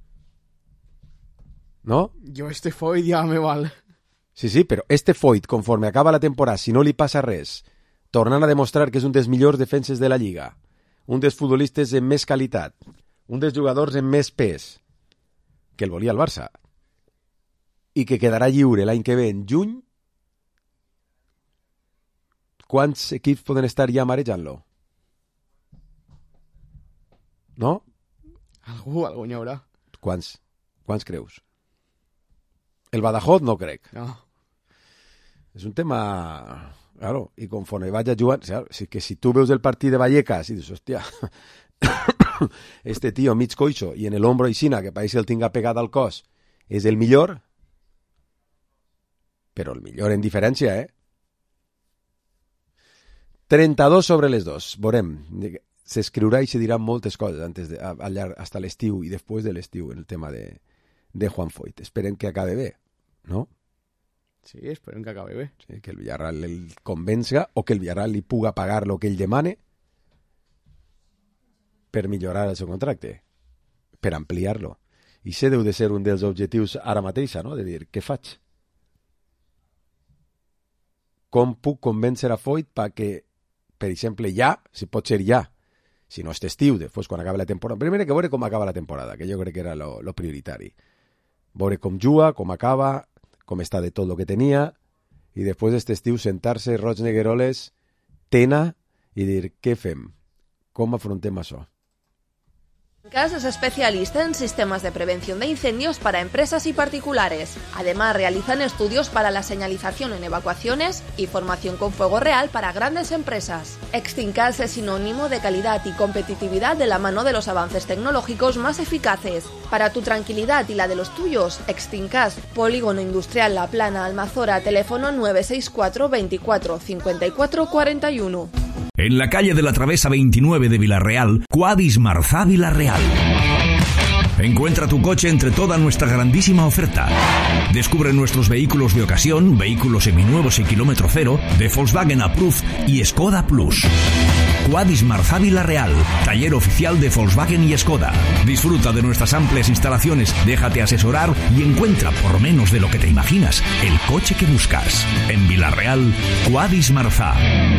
¿No? Jo este Foyt ja me val. Sí, sí, però este Foyt, conforme acaba la temporada, si no li passa res, tornant a demostrar que és un dels millors defenses de la Lliga, un dels futbolistes amb més qualitat, un dels jugadors amb més pes, que el volia el Barça, i que quedarà lliure l'any que ve en juny, quants equips poden estar ja marejant-lo? No? Algú, algú n'hi haurà. Quants? Quants creus? El Badajoz no crec. No. És un tema... Claro, i conforme vaig a jugar... Claro, si, que si tu veus el partit de Vallecas i dius, hòstia, este tío mig coixo i en el hombro i sina, que pareix que el tinga pegat al cos, és el millor, però el millor en diferència, eh? trenta-dos sobre les dos. Veurem. s'escriurà i se diran moltes coses antes de, a, a llarg, hasta l'estiu i després de l'estiu en el tema de, de Juan Foyth. Esperem que acabe bé, no? Sí, esperem que acabe bé. Sí, que el Villarreal el convença o que el Villarreal li puga pagar el que ell demane per millorar el seu contracte, per ampliar-lo. I això deu de ser un dels objectius ara mateixa, no? De dir, què faig? Com puc convèncer a Foyth perquè, per exemple, ja, si pot ser ja, si no és estiu, després quan acabi la temporada, primer que veure com acaba la temporada, que jo crec que era lo, lo prioritari. Veure com juga, com acaba, com està de tot el que tenia, i després d'este estiu sentar-se, roig negueroles, tena, i dir, què fem? Com afrontem això? Cas es especialista en sistemas de prevención de incendios para empresas y particulares. Además, realizan estudios para la señalización en evacuaciones y formación con fuego real para grandes empresas. Extincas es sinónimo de calidad y competitividad de la mano de los avances tecnológicos más eficaces. Para tu tranquilidad y la de los tuyos, Extincas, Polígono Industrial La Plana, Almazora, teléfono nueve seis cuatro veinticuatro cincuenta y cuatro cuarenta y uno. En la calle de la Travesa veintinueve de Villarreal, Quadis Marzá Villarreal. Encuentra tu coche entre toda nuestra grandísima oferta. Descubre nuestros vehículos de ocasión, vehículos seminuevos y kilómetro cero, de Volkswagen Approved y Skoda Plus. Quadis Marzá Villarreal, taller oficial de Volkswagen y Skoda. Disfruta de nuestras amplias instalaciones, déjate asesorar y encuentra, por menos de lo que te imaginas, el coche que buscas. En Villarreal, Quadis Marzá.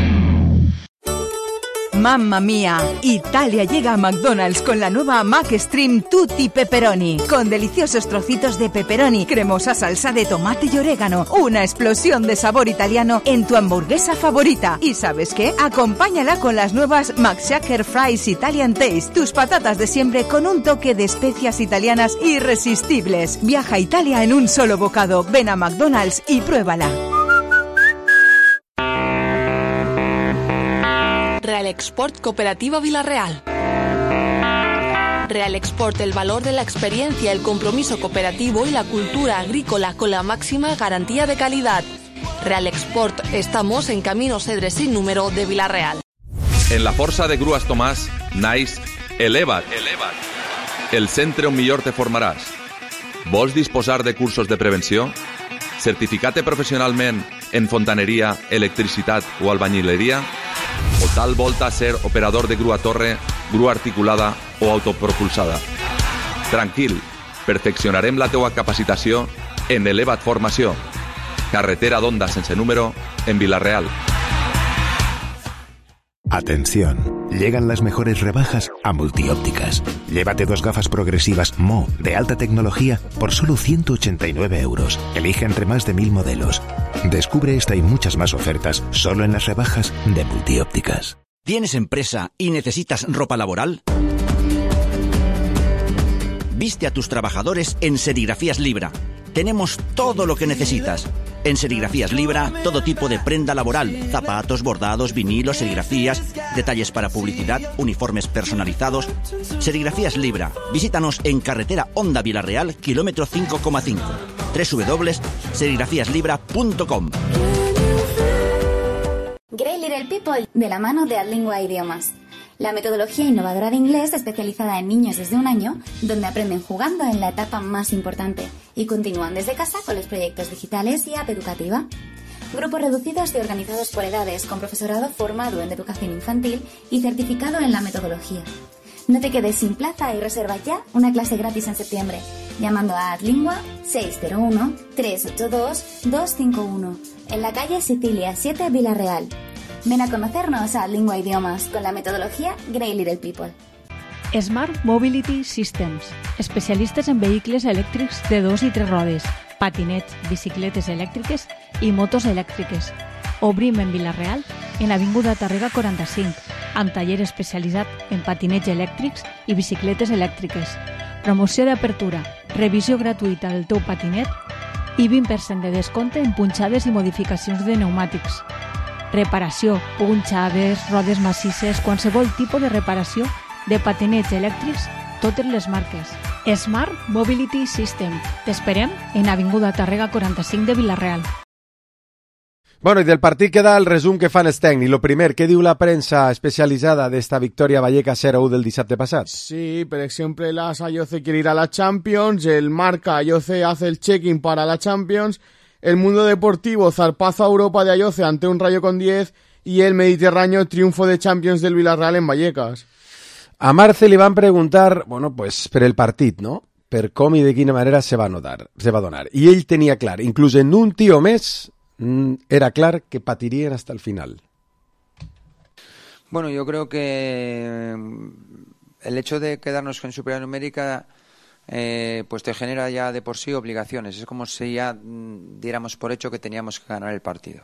Mamma mía, Italia llega a McDonald's con la nueva McStream Tutti Pepperoni, con deliciosos trocitos de pepperoni, cremosa salsa de tomate y orégano, una explosión de sabor italiano en tu hamburguesa favorita. ¿Y sabes qué? Acompáñala con las nuevas McShaker Fries Italian Taste, tus patatas de siempre con un toque de especias italianas irresistibles. Viaja a Italia en un solo bocado. Ven a McDonald's y pruébala. Real Export Cooperativa Villarreal. Real Export, el valor de la experiencia, el compromiso cooperativo y la cultura agrícola con la máxima garantía de calidad. Real Export, estamos en Camino Cedres sin número de Villarreal. En la Força de Grues Tomàs, naix Eleva't. Eleva't. El centre on millor te formaràs. Vols disposar de cursos de prevenció? Certificat professionalment en fontaneria, electricitat o albañileria? O tal volta ser operador de grua torre, grua articulada o autopropulsada? Tranquil, perfeccionarem la teua capacitació en Eleva't Formació. Carretera d'Onda sense número en Villarreal. Atención, llegan las mejores rebajas a Multiópticas. Llévate dos gafas progresivas Mo de alta tecnología por solo ciento ochenta y nueve euros. Elige entre más de mil modelos. Descubre esta y muchas más ofertas solo en las rebajas de Multiópticas. ¿Tienes empresa y necesitas ropa laboral? Viste a tus trabajadores en Serigrafías Libra. Tenemos todo lo que necesitas. En Serigrafías Libra, todo tipo de prenda laboral, zapatos, bordados, vinilos, serigrafías, detalles para publicidad, uniformes personalizados. Serigrafías Libra. Visítanos en Carretera Onda Villarreal, kilómetro cinco coma cinco. doble u doble u doble u punto serigrafías libra punto com. Grey Little People, de la mano de Adlingua Idiomas. La metodología innovadora de inglés especializada en niños desde un año, donde aprenden jugando en la etapa más importante y continúan desde casa con los proyectos digitales y app educativa. Grupos reducidos y organizados por edades, con profesorado formado en educación infantil y certificado en la metodología. No te quedes sin plaza y reserva ya una clase gratis en septiembre, llamando a Adlingua seis cero uno, tres ocho dos, dos cinco uno, en la calle Sicilia siete, Villarreal. Ven a conocernos a Adlingua Idiomas con la metodología Grey Little People. Smart Mobility Systems, especialistes en vehicles elèctrics de dos i tres rodes, patinets, bicicletes elèctriques i motos elèctriques. Obrim en Villarreal, en Avinguda Tàrrega quaranta-cinc, amb taller especialitzat en patinets elèctrics i bicicletes elèctriques. Promoció d'apertura, revisió gratuïta del teu patinet i vint per cent de descompte en punxades i modificacions de pneumàtics. Reparació, punxades, rodes massisses, qualsevol tipus de reparació de patinets elèctrics, totes les marques. Smart Mobility System. T'esperem en Avinguda Tàrrega quaranta-cinc de Villarreal. Bueno, i del partit queda el resum que fan els tècnics. Lo primer, què diu la premsa especialitzada d'esta victòria Vallecas cero a u del dissabte passat? Sí, per exemple, las Ayoce quiere ir a la Champions, el Marca Ayoce hace el check-in para la Champions, el Mundo Deportivo zarpazo a Europa de Ayoce ante un Rayo con diez y el Mediterráneo triunfo de Champions del Villarreal en Vallecas. A Marce li van preguntar, bueno, pues per el partit, no? Per com i de quina manera se va, notar, se va donar. I ell tenia clar, inclús en un tio més, era clar que patirían hasta el final. Bueno, yo creo que el hecho de quedarnos en superioridad numérica eh, pues te genera ya de por sí obligaciones. Es como si ya diéramos por hecho que teníamos que ganar el partido.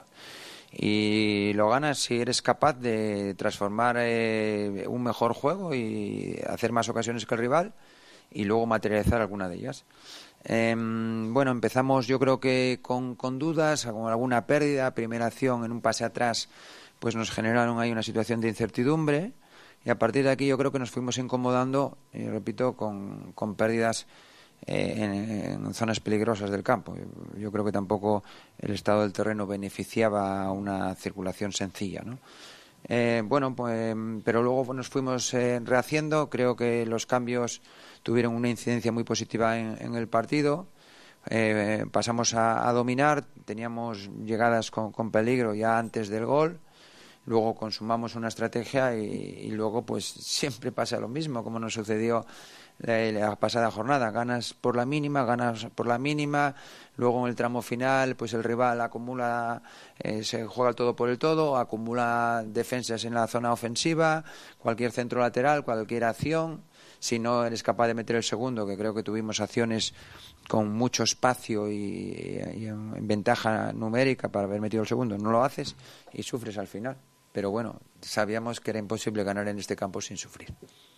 Y lo ganas si eres capaz de transformar eh, un mejor juego y hacer más ocasiones que el rival y luego materializar alguna de ellas. Eh, bueno, empezamos yo creo que con, con dudas, con alguna pérdida, primera acción en un pase atrás, pues nos generaron ahí una situación de incertidumbre y a partir de aquí yo creo que nos fuimos incomodando, y repito, con, con pérdidas eh, en, en zonas peligrosas del campo. Yo, yo creo que tampoco el estado del terreno beneficiaba a una circulación sencilla, ¿no? Eh, bueno, pues, pero luego nos fuimos eh, rehaciendo. Creo que los cambios tuvieron una incidencia muy positiva en, en el partido. Eh, pasamos a, a dominar, teníamos llegadas con, con peligro ya antes del gol. Luego consumamos una estrategia y, y luego pues siempre pasa lo mismo, como nos sucedió la, la pasada jornada. Ganas por la mínima, ganas por la mínima. Luego en el tramo final pues el rival acumula, eh, se juega el todo por el todo, acumula defensas en la zona ofensiva, cualquier centro lateral, cualquier acción. Si no eres capaz de meter el segundo, que creo que tuvimos acciones con mucho espacio y, y en ventaja numérica para haber metido el segundo, no lo haces y sufres al final. Pero bueno, sabíamos que era imposible ganar en este campo sin sufrir.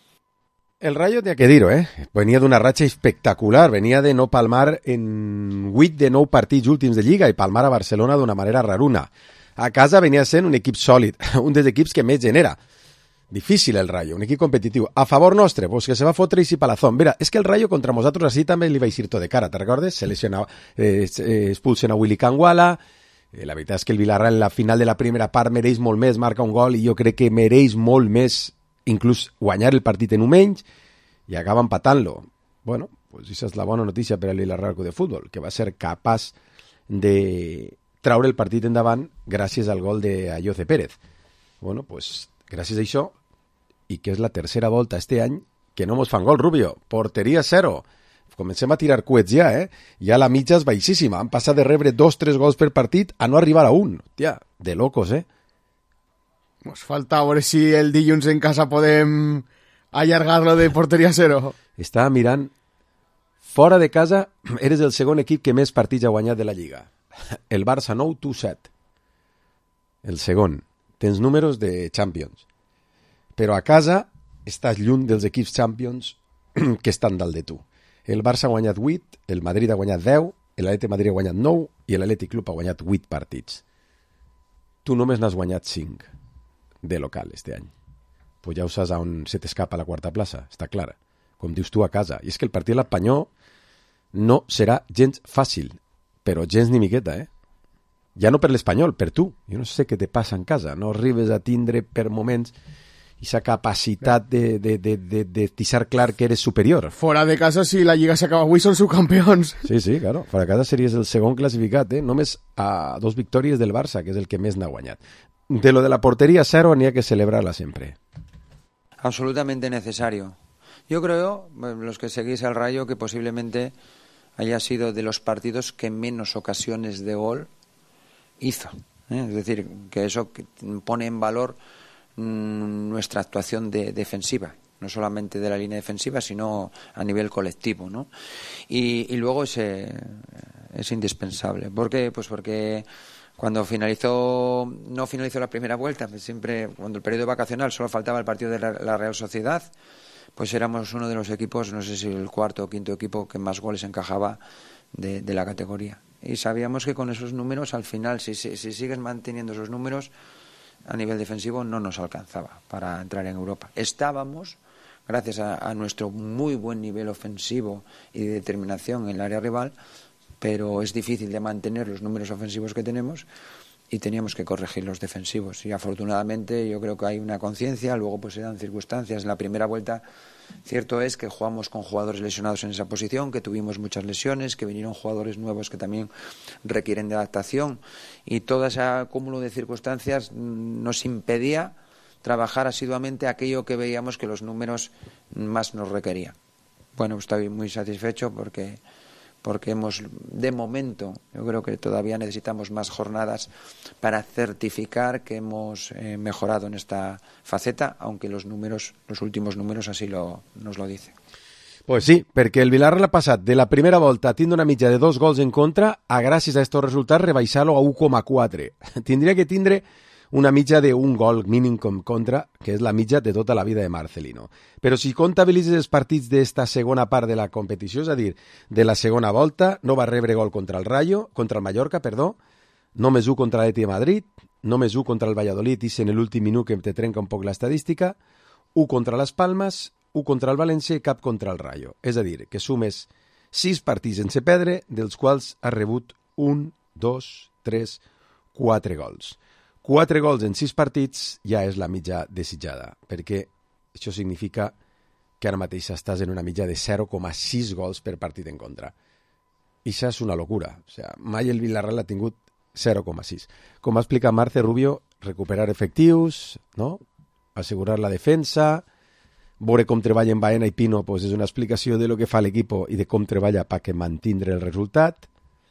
El Rayo, tenía que dir-ho, eh? Venia d'una ratxa espectacular, venia de no palmar en vuit de nou partits últims de Lliga i palmar a Barcelona d'una manera raruna. A casa venia sent un equip sòlid, un dels equips que més genera. Difícil el Rayo, un equip competitiu. A favor nostre, pues que se va fotre Isi Palazón. Mira, és que el Rayo contra nosaltres així també li va eixir tot de cara, te recordes? Se lesiona, eh, expulsen a Willy Canguala. Eh, la veritat és que el Villarreal en la final de la primera part mereix molt més, marca un gol i jo crec que mereix molt més inclús guanyar el partit en un menys i acaba empatant-lo. Bueno, pues això és la bona notícia per al Villarreal Club de Futbol, que va ser capaç de traure el partit endavant gràcies al gol de Ayoce Pérez. Bueno, pues gràcies a això, i que és la tercera volta este any que no mos fan gol, Rubio. Porteria zero. Comencem a tirar coets ja, eh? Ja la mitja és baixíssima. Han passat de rebre dos, tres gols per partit a no arribar a un. Tia, de locos, eh? Nos falta a veure si el dilluns en casa podem allargar-lo de porteria zero. Estava mirant. Fora de casa eres el segon equip que més partits ha guanyat de la Lliga. El Barça nou, tu set. El segon. Tens números de Champions. Però a casa estàs lluny dels equips Champions que estan dalt de tu. El Barça ha guanyat vuit, el Madrid ha guanyat deu, l'Atlètic Madrid ha guanyat nou i l'Atlètic Club ha guanyat vuit partits. Tu només n'has guanyat cinc de local este any. Pues ja ho saps on se t'escapa la quarta plaça, està clara. Com dius tu a casa. I és que el partit de l'Espanyol no serà gens fàcil, però gens ni miqueta, eh? Ja no per l'Espanyol, per tu. Jo no sé què te passa en casa. No arribes a tindre per moments esa capacitat de, de, de, de, de tixar clar que eres superior. Fora de casa, si la Lliga s'acaba avui, són subcampions. Sí, sí, claro. Fora de casa series el segon classificat, eh? Només a dos victòries del Barça, que és el que més n'ha guanyat. De lo de la portería cero, n'hi ha que celebrarla siempre. Absolutamente necesario. Yo creo, los que seguís al Rayo, que posiblemente haya sido de los partidos que menos ocasiones de gol hizo. ¿eh? Es decir, que eso pone en valor mmm, nuestra actuación de, defensiva, no solamente de la línea defensiva, sino a nivel colectivo, ¿no? Y, y luego es, eh, es indispensable. ¿Por qué? Pues porque cuando finalizó, no finalizó la primera vuelta, pues siempre cuando el periodo vacacional solo faltaba el partido de la Real Sociedad, pues éramos uno de los equipos, no sé si el cuarto o quinto equipo que más goles encajaba de, de la categoría. Y sabíamos que con esos números, al final, si, si, si sigues manteniendo esos números, a nivel defensivo no nos alcanzaba para entrar en Europa. Estábamos, gracias a, a nuestro muy buen nivel ofensivo y de determinación en el área rival, pero es difícil de mantener los números ofensivos que tenemos y teníamos que corregir los defensivos. Y afortunadamente yo creo que hay una conciencia, luego pues se dan circunstancias. En la primera vuelta, cierto es que jugamos con jugadores lesionados en esa posición, que tuvimos muchas lesiones, que vinieron jugadores nuevos que también requieren de adaptación, y todo ese cúmulo de circunstancias nos impedía trabajar asiduamente aquello que veíamos que los números más nos requerían. Bueno, estoy muy satisfecho porque... porque hemos, de momento, yo creo que todavía necesitamos más jornadas para certificar que hemos eh, mejorado en esta faceta, aunque los números, los últimos números así lo, nos lo dicen. Pues sí, perquè el Villarreal ha passat de la primera volta a tindre una mitja de dos gols en contra a, gràcies a estos resultats, rebaixar-lo a u coma quatre. Tindria que tindre una mitja de un gol mínim en contra, que és la mitja de tota la vida de Marcelino. Però si comptabilitzes els partits d'esta segona part de la competició, és a dir, de la segona volta, no va rebre gol contra el Rayo, contra el Mallorca, perdó, només un contra l'Atlètic de Madrid, només un contra el Valladolid, i en l'últim minut que te trenca un poc l'estadística, un contra les Palmes, un contra el València i cap contra el Rayo. És a dir, que sumes sis partits sense perdre, dels quals ha rebut un, dos, tres, quatre gols. Quatre gols en sis partits ja és la mitja desitjada, perquè això significa que ara mateix estàs en una mitja de zero coma sis gols per partit en contra. I això és una locura. O sigui, mai el Villarreal ha tingut zero coma sis. Com ha explicat Marce Rubio, recuperar efectius, no? Assegurar la defensa, veure com treballen Baena i Pino, pues és una explicació de lo que fa l'equip i de com treballa perquè mantindre el resultat.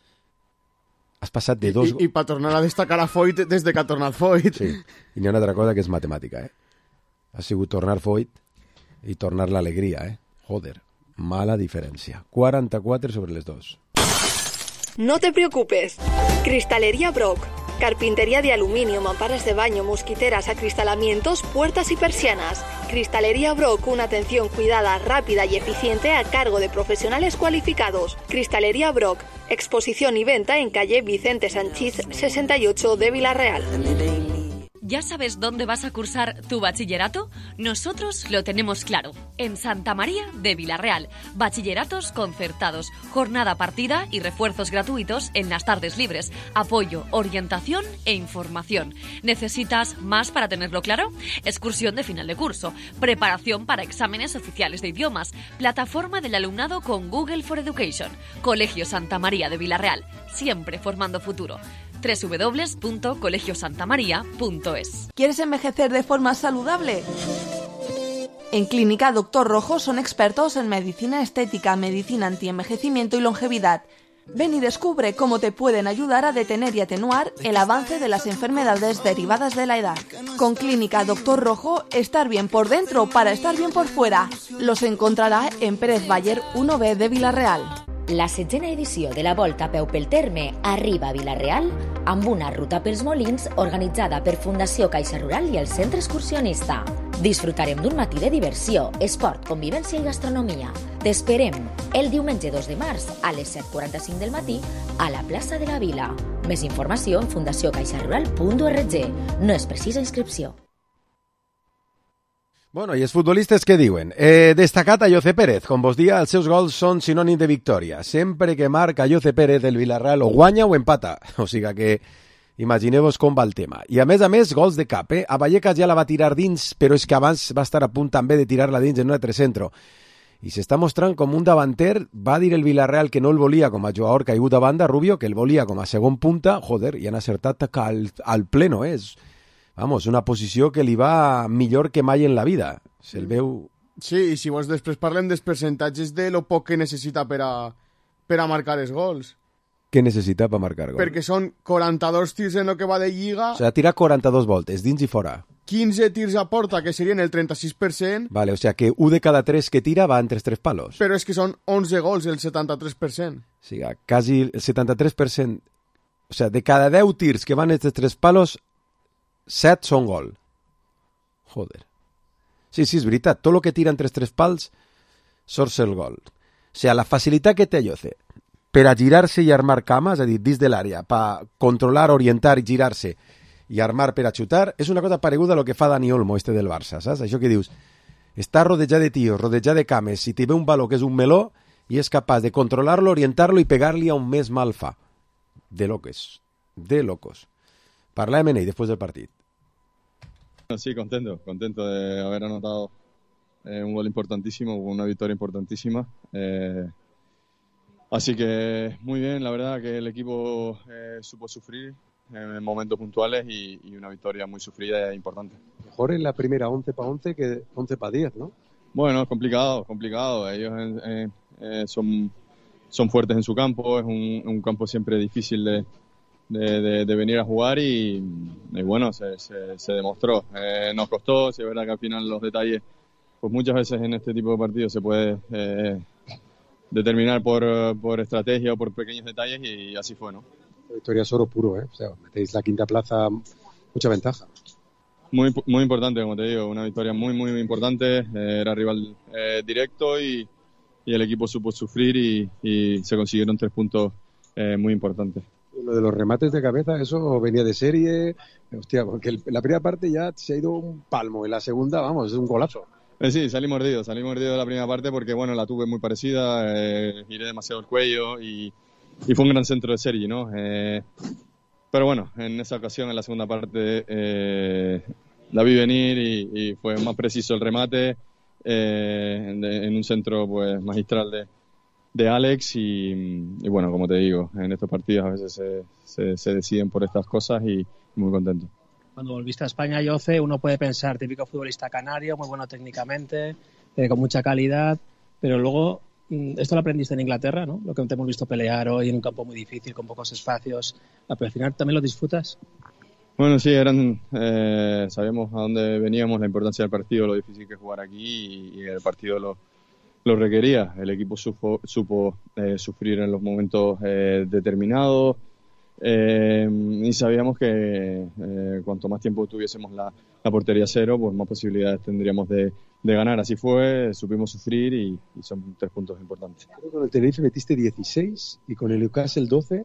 Has passat de dos... I, i per tornar a destacar a Foyt des de que ha tornat Foyt. Sí, i n'hi ha una altra cosa que és matemàtica, eh? Ha sigut tornar Foyt i tornar l'alegria, eh? Joder, mala diferència. quaranta-quatre sobre les dos. No te preocupes. Cristalería Brock. Carpintería de aluminio, mamparas de baño, mosquiteras, acristalamientos, puertas y persianas. Cristalería Brock, una atención cuidada, rápida y eficiente a cargo de profesionales cualificados. Cristalería Brock, exposición y venta en calle Vicente Sanchís sesenta y ocho de Villarreal. ¿Ya sabes dónde vas a cursar tu bachillerato? Nosotros lo tenemos claro. En Santa María de Villarreal. Bachilleratos concertados, jornada partida y refuerzos gratuitos en las tardes libres. Apoyo, orientación e información. ¿Necesitas más para tenerlo claro? Excursión de final de curso. Preparación para exámenes oficiales de idiomas. Plataforma del alumnado con Google for Education. Colegio Santa María de Villarreal. Siempre formando futuro. doble u doble u doble u punto colegio santa maría punto es. ¿Quieres envejecer de forma saludable? En Clínica Doctor Rojo son expertos en medicina estética, medicina antienvejecimiento y longevidad. Ven y descubre cómo te pueden ayudar a detener y atenuar el avance de las enfermedades derivadas de la edad. Con Clínica Doctor Rojo, estar bien por dentro para estar bien por fuera. Los encontrará en Pérez Bayer uno B de Villarreal. La setzena edició de la Volta a peu pel terme arriba a Villarreal amb una ruta pels Molins organitzada per Fundació Caixa Rural i el Centre Excursionista. Disfrutarem d'un matí de diversió, esport, convivència i gastronomia. T'esperem el diumenge dos de març a les set quaranta-cinc del matí a la plaça de la Vila. Més informació en fundació caixa rural punt org. No és precisa inscripció. Bueno, i els futbolistes què diuen? Eh, destacat Ayoce Pérez, com vos dia, els seus gols són sinònim de victòria. Sempre que marca Ayoce Pérez, el Villarreal o guanya o empata. O sigui que imagineu-vos com va el tema. I a més a més, gols de cap, eh? A Vallecas ja la va tirar dins, però és que abans va estar a punt també de tirar-la dins en un altre centro. I s'està mostrant com un davanter. Va dir el Villarreal que no el volia com a jugador caigut a banda, Rubio, que el volia com a segon punta. Joder, i han acertat al, al pleno, eh? És... Vamos, una posició que li va millor que mai en la vida. Se'l veu... Sí, i si vols després parlem dels percentatges de lo poc que necessita per a, per a marcar els gols. Què necessita per marcar gols? Perquè són quaranta-dos tirs en el que va de Lliga... O sigui, tira quaranta-dos voltes, dins i fora. quinze tirs a porta, que serien el trenta-sis per cent. Vale, o sigui que un de cada tres que tira va entre els tres palos. Però és que són onze gols, el setanta-tres per cent. O sigui, quasi el setanta-tres per cent... O sigui, de cada deu tirs que van entre tres palos, set són gol. Joder. Sí, sí, és veritat. Tot el que tira entre els tres pals sort el gol. O sigui, la facilitat que té Ayoce per a girar-se i armar cama, és a dir, dins de l'àrea, per controlar, orientar i girar-se i armar per a xutar, és una cosa pareguda a lo que fa Dani Olmo, este del Barça, saps? Això que dius, està rodejat de tios, rodejat de cames, si t'hi ve un baló que és un meló i és capaç de controlar-lo, orientar-lo i pegar-li a on més mal fa. De locos. De locos. Parlem amb ell després del partit. Sí, contento, contento de haber anotado eh, un gol importantísimo, una victoria importantísima. Eh, así que muy bien, la verdad que el equipo eh, supo sufrir en momentos puntuales y, y una victoria muy sufrida e importante. Mejor en la primera once para once que once para diez, ¿no? Bueno, complicado, complicado. Ellos eh, eh, son, son fuertes en su campo, es un, un campo siempre difícil de, de, de, de venir a jugar y, y bueno, se, se, se demostró. Eh, nos costó, sí es verdad que al final los detalles, pues muchas veces en este tipo de partidos se puede eh, determinar por, por estrategia o por pequeños detalles y así fue, ¿no? Victoria es oro puro, ¿eh? O sea, metéis la quinta plaza, mucha ventaja. Muy, muy importante, como te digo, una victoria muy, muy importante. Eh, era rival eh, directo y, y el equipo supo sufrir y, y se consiguieron tres puntos eh, muy importantes. Lo de los remates de cabeza, eso venía de serie. Hostia, porque el, la primera parte ya se ha ido un palmo, en la segunda, vamos, es un golazo. Eh, sí, salí mordido, salí mordido de la primera parte porque, bueno, la tuve muy parecida, eh, giré demasiado el cuello y, y fue un gran centro de Sergi, ¿no? Eh, pero bueno, en esa ocasión, en la segunda parte, eh, la vi venir y, y fue más preciso el remate eh, en, en un centro pues magistral de, de Alex y, y bueno, como te digo, en estos partidos a veces se, se, se deciden por estas cosas y muy contento. Cuando volviste a España, Jose, uno puede pensar, típico futbolista canario, muy bueno técnicamente, eh, con mucha calidad, pero luego, esto lo aprendiste en Inglaterra, ¿no? Lo que te hemos visto pelear hoy en un campo muy difícil, con pocos espacios, pero al final también lo disfrutas. Bueno, sí, eran, eh, sabíamos a dónde veníamos, la importancia del partido, lo difícil que es jugar aquí y, y el partido lo, lo requería. El equipo supo, supo eh, sufrir en los momentos eh, determinados. Eh, y sabíamos que eh, cuanto más tiempo tuviésemos la, la portería cero, pues más posibilidades tendríamos de, de ganar. Así fue, supimos sufrir y, y son tres puntos importantes. Creo que con el Tenerife metiste dieciséis y con el Newcastle doce.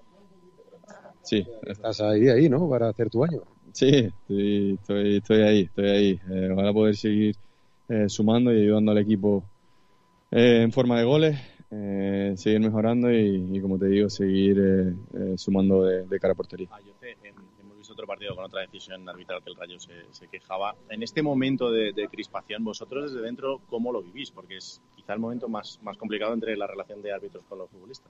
Sí. Estás ahí, ahí, ¿no? Para hacer tu año. Sí, estoy, estoy, estoy ahí, estoy ahí. Eh, van a poder seguir eh, sumando y ayudando al equipo eh, en forma de goles. Eh, seguir mejorando y, y como te digo, seguir eh, eh, sumando de, de cara a portería. Ah, yo te, en, hemos visto otro partido con otra decisión arbitral que el Rayo se, se quejaba. En este momento de, de crispación, vosotros desde dentro, ¿cómo lo vivís? Porque es quizá el momento más, más complicado entre la relación de árbitros con los futbolistas.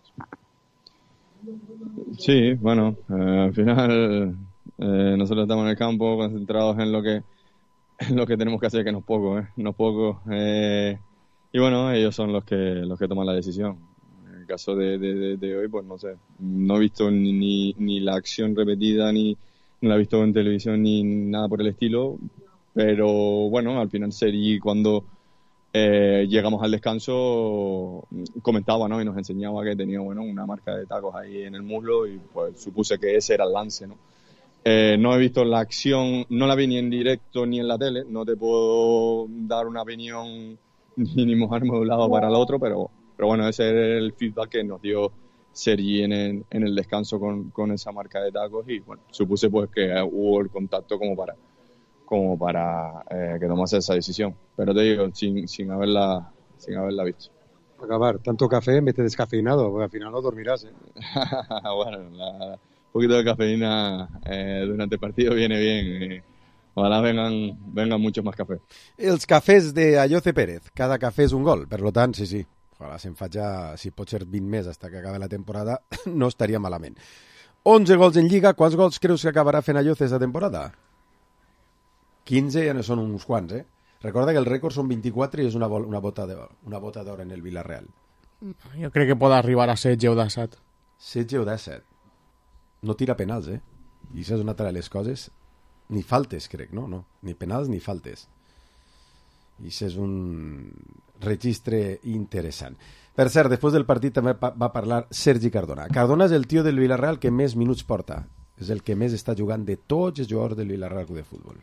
Sí, bueno, eh, al final eh, nosotros estamos en el campo concentrados en lo que en lo que tenemos que hacer, que no es poco, ¿eh? No es poco. Eh, Y bueno, ellos son los que los que toman la decisión. En el caso de, de, de, de hoy, pues no sé, no he visto ni, ni, ni la acción repetida, ni no la he visto en televisión, ni nada por el estilo. Pero bueno, al final Sergi, cuando eh, llegamos al descanso, comentaba, ¿no? Y nos enseñaba que tenía, bueno, una marca de tacos ahí en el muslo y pues supuse que ese era el lance, ¿no? Eh, no he visto la acción, no la vi ni en directo ni en la tele, no te puedo dar una opinión ni mojarme de un lado para el otro, pero, pero bueno, ese era el feedback que nos dio Sergi en el, en el descanso con, con esa marca de tacos y bueno, supuse pues que hubo el contacto como para como para eh, que tomase esa decisión, pero te digo, sin, sin haberla sin haberla visto. Acabar, tanto café, vete descafeinado, porque al final no dormirás, ¿eh? Bueno, la, un poquito de cafeína eh, durante el partido viene bien, eh. Ojalá vengan, vengan muchos más cafés. Els cafès de Ayoce Pérez. Cada cafè és un gol. Per tant, sí, sí. Ojalà se'n faig ja, si pot ser vint més hasta que acabi la temporada, no estaria malament. onze gols en Lliga. Quants gols creus que acabarà fent Ayoce esta temporada? quinze ja no són uns quants, eh? Recorda que el rècord són vint-i-quatre i és una, una bota d'or una bota d'or en el Villarreal. Jo crec que pot arribar a setze o disset. setze o disset. No tira penals, eh? I això és una altra de les coses. Ni faltes, crec, no? no? Ni penals ni faltes. I això és un registre interessant. Per cert, després del partit també va parlar Sergi Cardona. Cardona és el tio del Villarreal que més minuts porta. És el que més està jugant de tots els jugadors del Villarreal de futbol.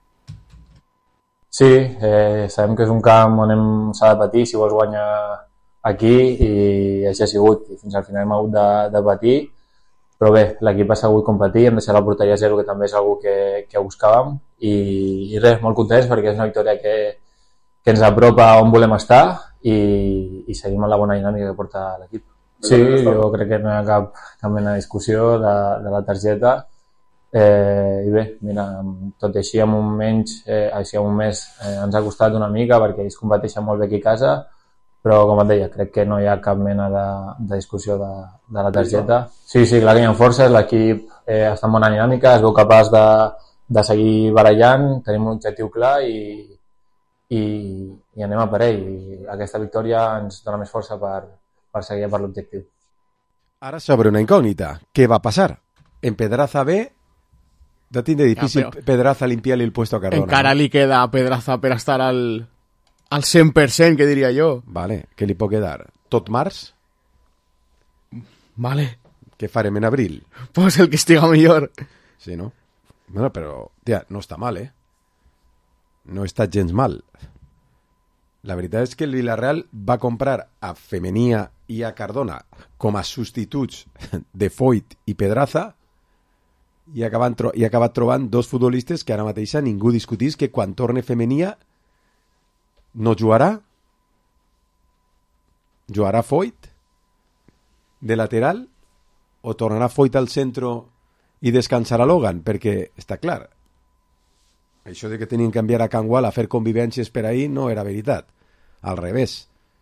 Sí, eh, sabem que és un camp on s'ha de patir si vols guanyar aquí i així ha sigut. I fins al final hem hagut de, de patir. Però bé, l'equip ha sabut competir, hem deixat la porteria zero, que també és una que, que buscàvem, i, i res, molt contents perquè és una victòria que, que ens apropa on volem estar i, i seguim amb la bona dinàmica que porta l'equip. Sí, jo crec que no hi ha cap, cap mena de discussió de, de la targeta Eh, I bé, mira, tot i així en un menys, eh, així en un mes eh, ens ha costat una mica perquè ells competeixen molt bé aquí a casa, però com et deia, crec que no hi ha cap mena de, de discussió de, de la targeta. Sí, sí, clar que hi ha forces, l'equip eh, està en bona dinàmica, es veu capaç de, de seguir barallant, tenim un objectiu clar i, i, i anem a per ell. I aquesta victòria ens dona més força per, per seguir per l'objectiu. Ara s'obre una incògnita. Què va passar? En Pedraza B no tiene difícil ja, Pedraza limpiarle el puesto a Cardona. Encara li queda a Pedraza per estar al, al cent per cent, que diria jo. Vale, què li pot quedar? Tot març? Vale. Què farem en abril? Pues el que estiga millor. Sí, no? Bueno, però, tia, no està mal, eh? No està gens mal. La veritat és que el Villarreal va comprar a Femenia i a Cardona com a substituts de Foyt i Pedraza i ha acabat, tro- i ha acabat trobant dos futbolistes que ara mateix ningú discutís que quan torne Femenia no jugarà, jugarà Foyt de lateral o tornarà Foyt al centre i descansarà Logan, perquè està clar, això de que tenien que enviar a Cangual a fer convivències per ahir no era veritat, al revés.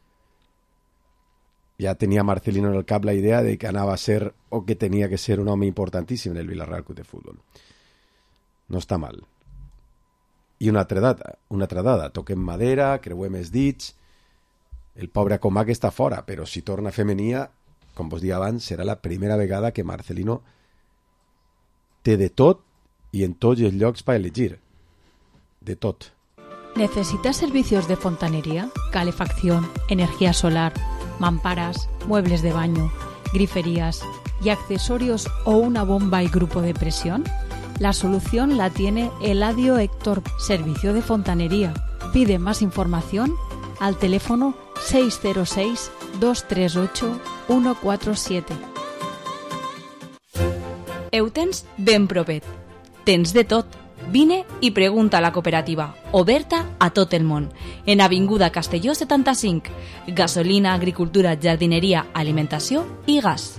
Ja tenia Marcelino en el cap la idea de que anava a ser o que tenia que ser un home importantíssim en el Villarreal Club de Futbol. No està mal. I una altra data, una altra dada, toquem madera, creuem els dits, el pobre Comac està fora, però si torna a Femenia, com vos dia abans, serà la primera vegada que Marcelino té de tot i en tots els llocs per elegir. De tot. ¿Necesitas servicios de fontanería, calefacción, energía solar, mamparas, muebles de baño, griferías y accesorios o una bomba y grupo de presión? La solución la tiene Eladio Héctor, servicio de fontanería. Pide más información al teléfono seis cero seis, dos tres ocho, uno cuatro siete. Ho tens ben propet. Tens de tot. Vine i pregunta a la cooperativa, oberta a tot el món. En Avinguda Castelló setanta-cinc. Gasolina, agricultura, jardineria, alimentació i gas.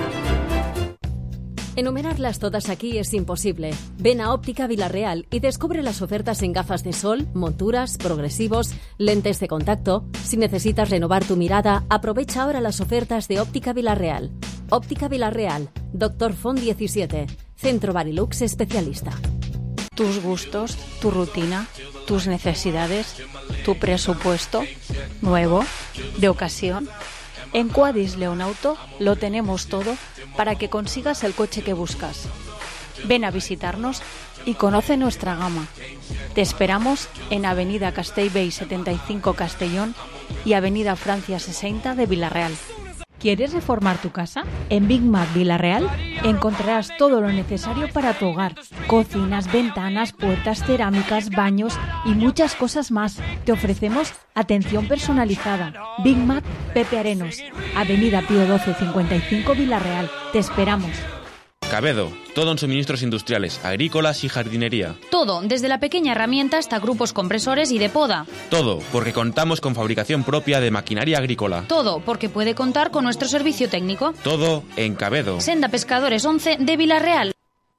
Enumerarlas todas aquí es imposible. Ven a Óptica Villarreal y descubre las ofertas en gafas de sol, monturas, progresivos, lentes de contacto. Si necesitas renovar tu mirada, aprovecha ahora las ofertas de Óptica Villarreal. Óptica Villarreal, Doctor Font diecisiete, Centro Barilux especialista. Tus gustos, tu rutina, tus necesidades, tu presupuesto, nuevo, de ocasión. En Quadis Leonauto lo tenemos todo para que consigas el coche que buscas. Ven a visitarnos y conoce nuestra gama. Te esperamos en Avenida Castellbell setenta y cinco Castellón y Avenida Francia sesenta de Villarreal. ¿Quieres reformar tu casa? En Big Mac Villarreal encontrarás todo lo necesario para tu hogar. Cocinas, ventanas, puertas, cerámicas, baños y muchas cosas más. Te ofrecemos atención personalizada. Big Mac Pepe Arenos, Avenida Pío doce cincuenta y cinco Villarreal. Te esperamos. Cabedo, todo en suministros industriales, agrícolas y jardinería. Todo, desde la pequeña herramienta hasta grupos compresores y de poda. Todo, porque contamos con fabricación propia de maquinaria agrícola. Todo, porque puede contar con nuestro servicio técnico. Todo en Cabedo. Senda Pescadores once de Villarreal.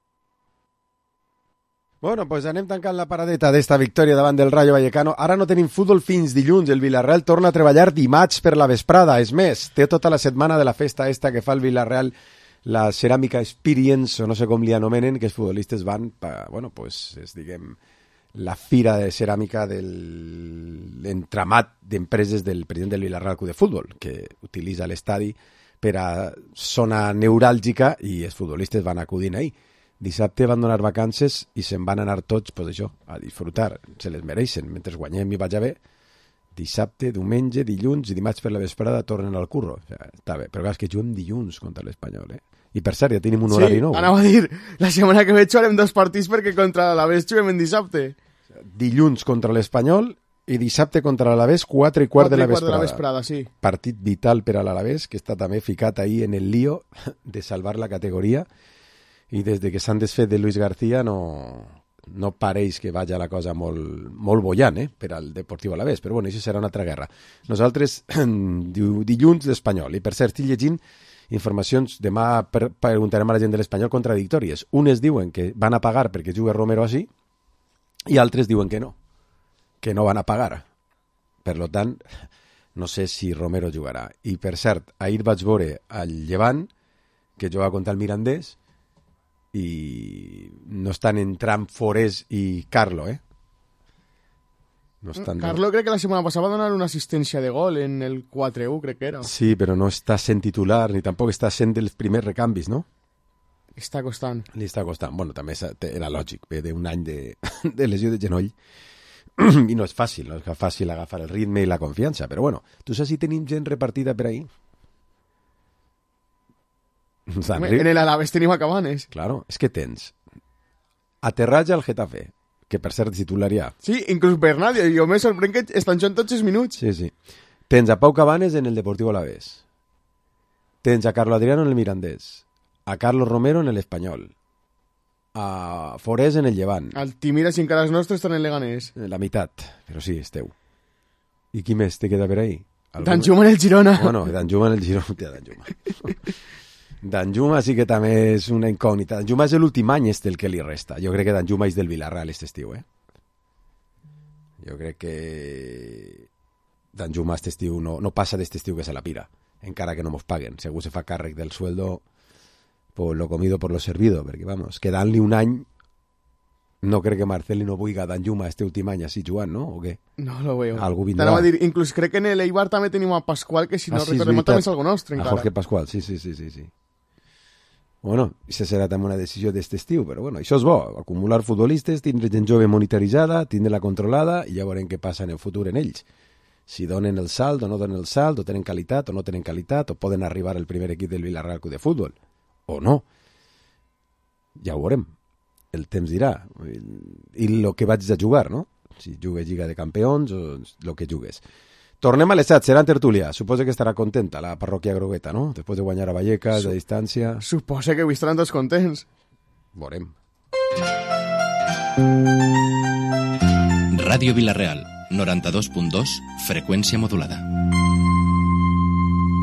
Bueno, pues anem tancant la paradeta d'esta victòria davant del Rayo Vallecano. Ara no tenim futbol fins dilluns. El Villarreal torna a treballar dimarts per la vesprada. És més, té tota la setmana de la festa esta que fa el Villarreal, la Ceràmica Experience, o no sé com li anomenen, que els futbolistes van, pa, bueno, pues, és, diguem, la fira de ceràmica de l'entramat d'empreses del president del Villarreal Club de Futbol, que utilitza l'estadi per a zona neuràlgica i els futbolistes van acudint ahí. Dissabte van donar vacances i se'n van anar tots, pues això, a disfrutar. Se les mereixen, mentre guanyem i vaig a bé. Dissabte, diumenge, dilluns i dimarts per la vesprada tornen al curro. O sigui, està bé, però clar, és que juguem dilluns contra l'Espanyol, eh? I per cert, ja tenim un horari sí, nou. Sí, anava a dir, la setmana que ve jugarem dos partits perquè contra l'Alavés juguem en dissabte. Dilluns contra l'Espanyol i dissabte contra l'Alavés, quatre i quart de la vesprada. de la vesprada, sí. Partit vital per a l'Alavés, que està també ficat ahí en el lío de salvar la categoria, i des de que s'han desfet de Luis García no, no pareix que vagi la cosa molt, molt bollant, eh, per al Deportiu Alavés, però bueno, això serà una altra guerra. Nosaltres, dilluns l'Espanyol, i per cert, estic llegint informacions, demà per, preguntarem a la gent de l'Espanyol, contradictòries. Unes diuen que van a pagar perquè juga Romero així i altres diuen que no, que no van a pagar. Per lo tant, no sé si Romero jugarà. I per cert, ahir vaig veure el Llevant, que juga contra el Mirandés, i no estan entrant Forés i Carlo, eh? No estan... Carlo crec que la setmana passada va donar una assistència de gol en el quatre u, crec que era. Sí, però no està sent titular, ni tampoc està sent dels primers recanvis, no? Està costant. Li està costant. Bueno, també era lògic, ve d'un any de, de lesió de genoll, i no és fàcil, no és fàcil agafar el ritme i la confiança, però bueno, tu saps si tenim gent repartida per ahí? En el Alavés tenim a Cabanes. Claro, és que tens aterratge al Getafe, que per cert titular ja. Sí, inclús Bernat, jo me sorprèn que estan jugant tots els minuts. Sí, sí. Tens a Pau Cabanes en el Deportivo Alavés. Tens a Carlo Adriano en el Mirandés. A Carlos Romero en el Espanyol. A Forés en el Llevant. Al Timira, si encara els nostres, estan en Leganés. La meitat, però sí, esteu. I qui més te queda per ahí? Danjuma en el Girona. Bueno, Danjuma en el Girona. Hòstia, Danjuma. Danjuma sí que també és una incògnita. Danjuma és l'últim any este el que li resta. Jo crec que Danjuma és del Villarreal este estiu, eh? Jo crec que Danjuma este estiu no, no passa d'este estiu que se la pira, encara que no mos paguen. Segur se fa càrrec del sueldo por lo comido por lo servido, perquè, vamos, quedant-li un any, no crec que Marcelino vulgui Danjuma este últim any així jugant, no? O què? No lo veo. Algú vindrà. A dir, inclús crec que en l'Eibar també tenim a Pascual, que si no ah, sí, recordem també és algo nostre, encara. A Jorge Pascual, sí, sí, sí, sí, sí. Bueno, això serà també una decisió d'este estiu, però bueno, això és bo, acumular futbolistes, tindre gent jove monitoritzada, tindre-la controlada i ja veurem què passa en el futur en ells. Si donen el salt o no donen el salt, o tenen qualitat o no tenen qualitat, o poden arribar al primer equip del Villarreal Club de Futbol, o no. Ja ho veurem. El temps dirà. I el que vaig a jugar, no? Si jugues Lliga de Campions o el que jugues. Tornem a les set, serà en tertúlia. Suposo que estarà contenta la parròquia grogueta, no? Després de guanyar a Vallecas, de distància... Suposo que avui estaran tots contents. Veurem. Ràdio Vilareal, noranta-dos punt dos, freqüència modulada.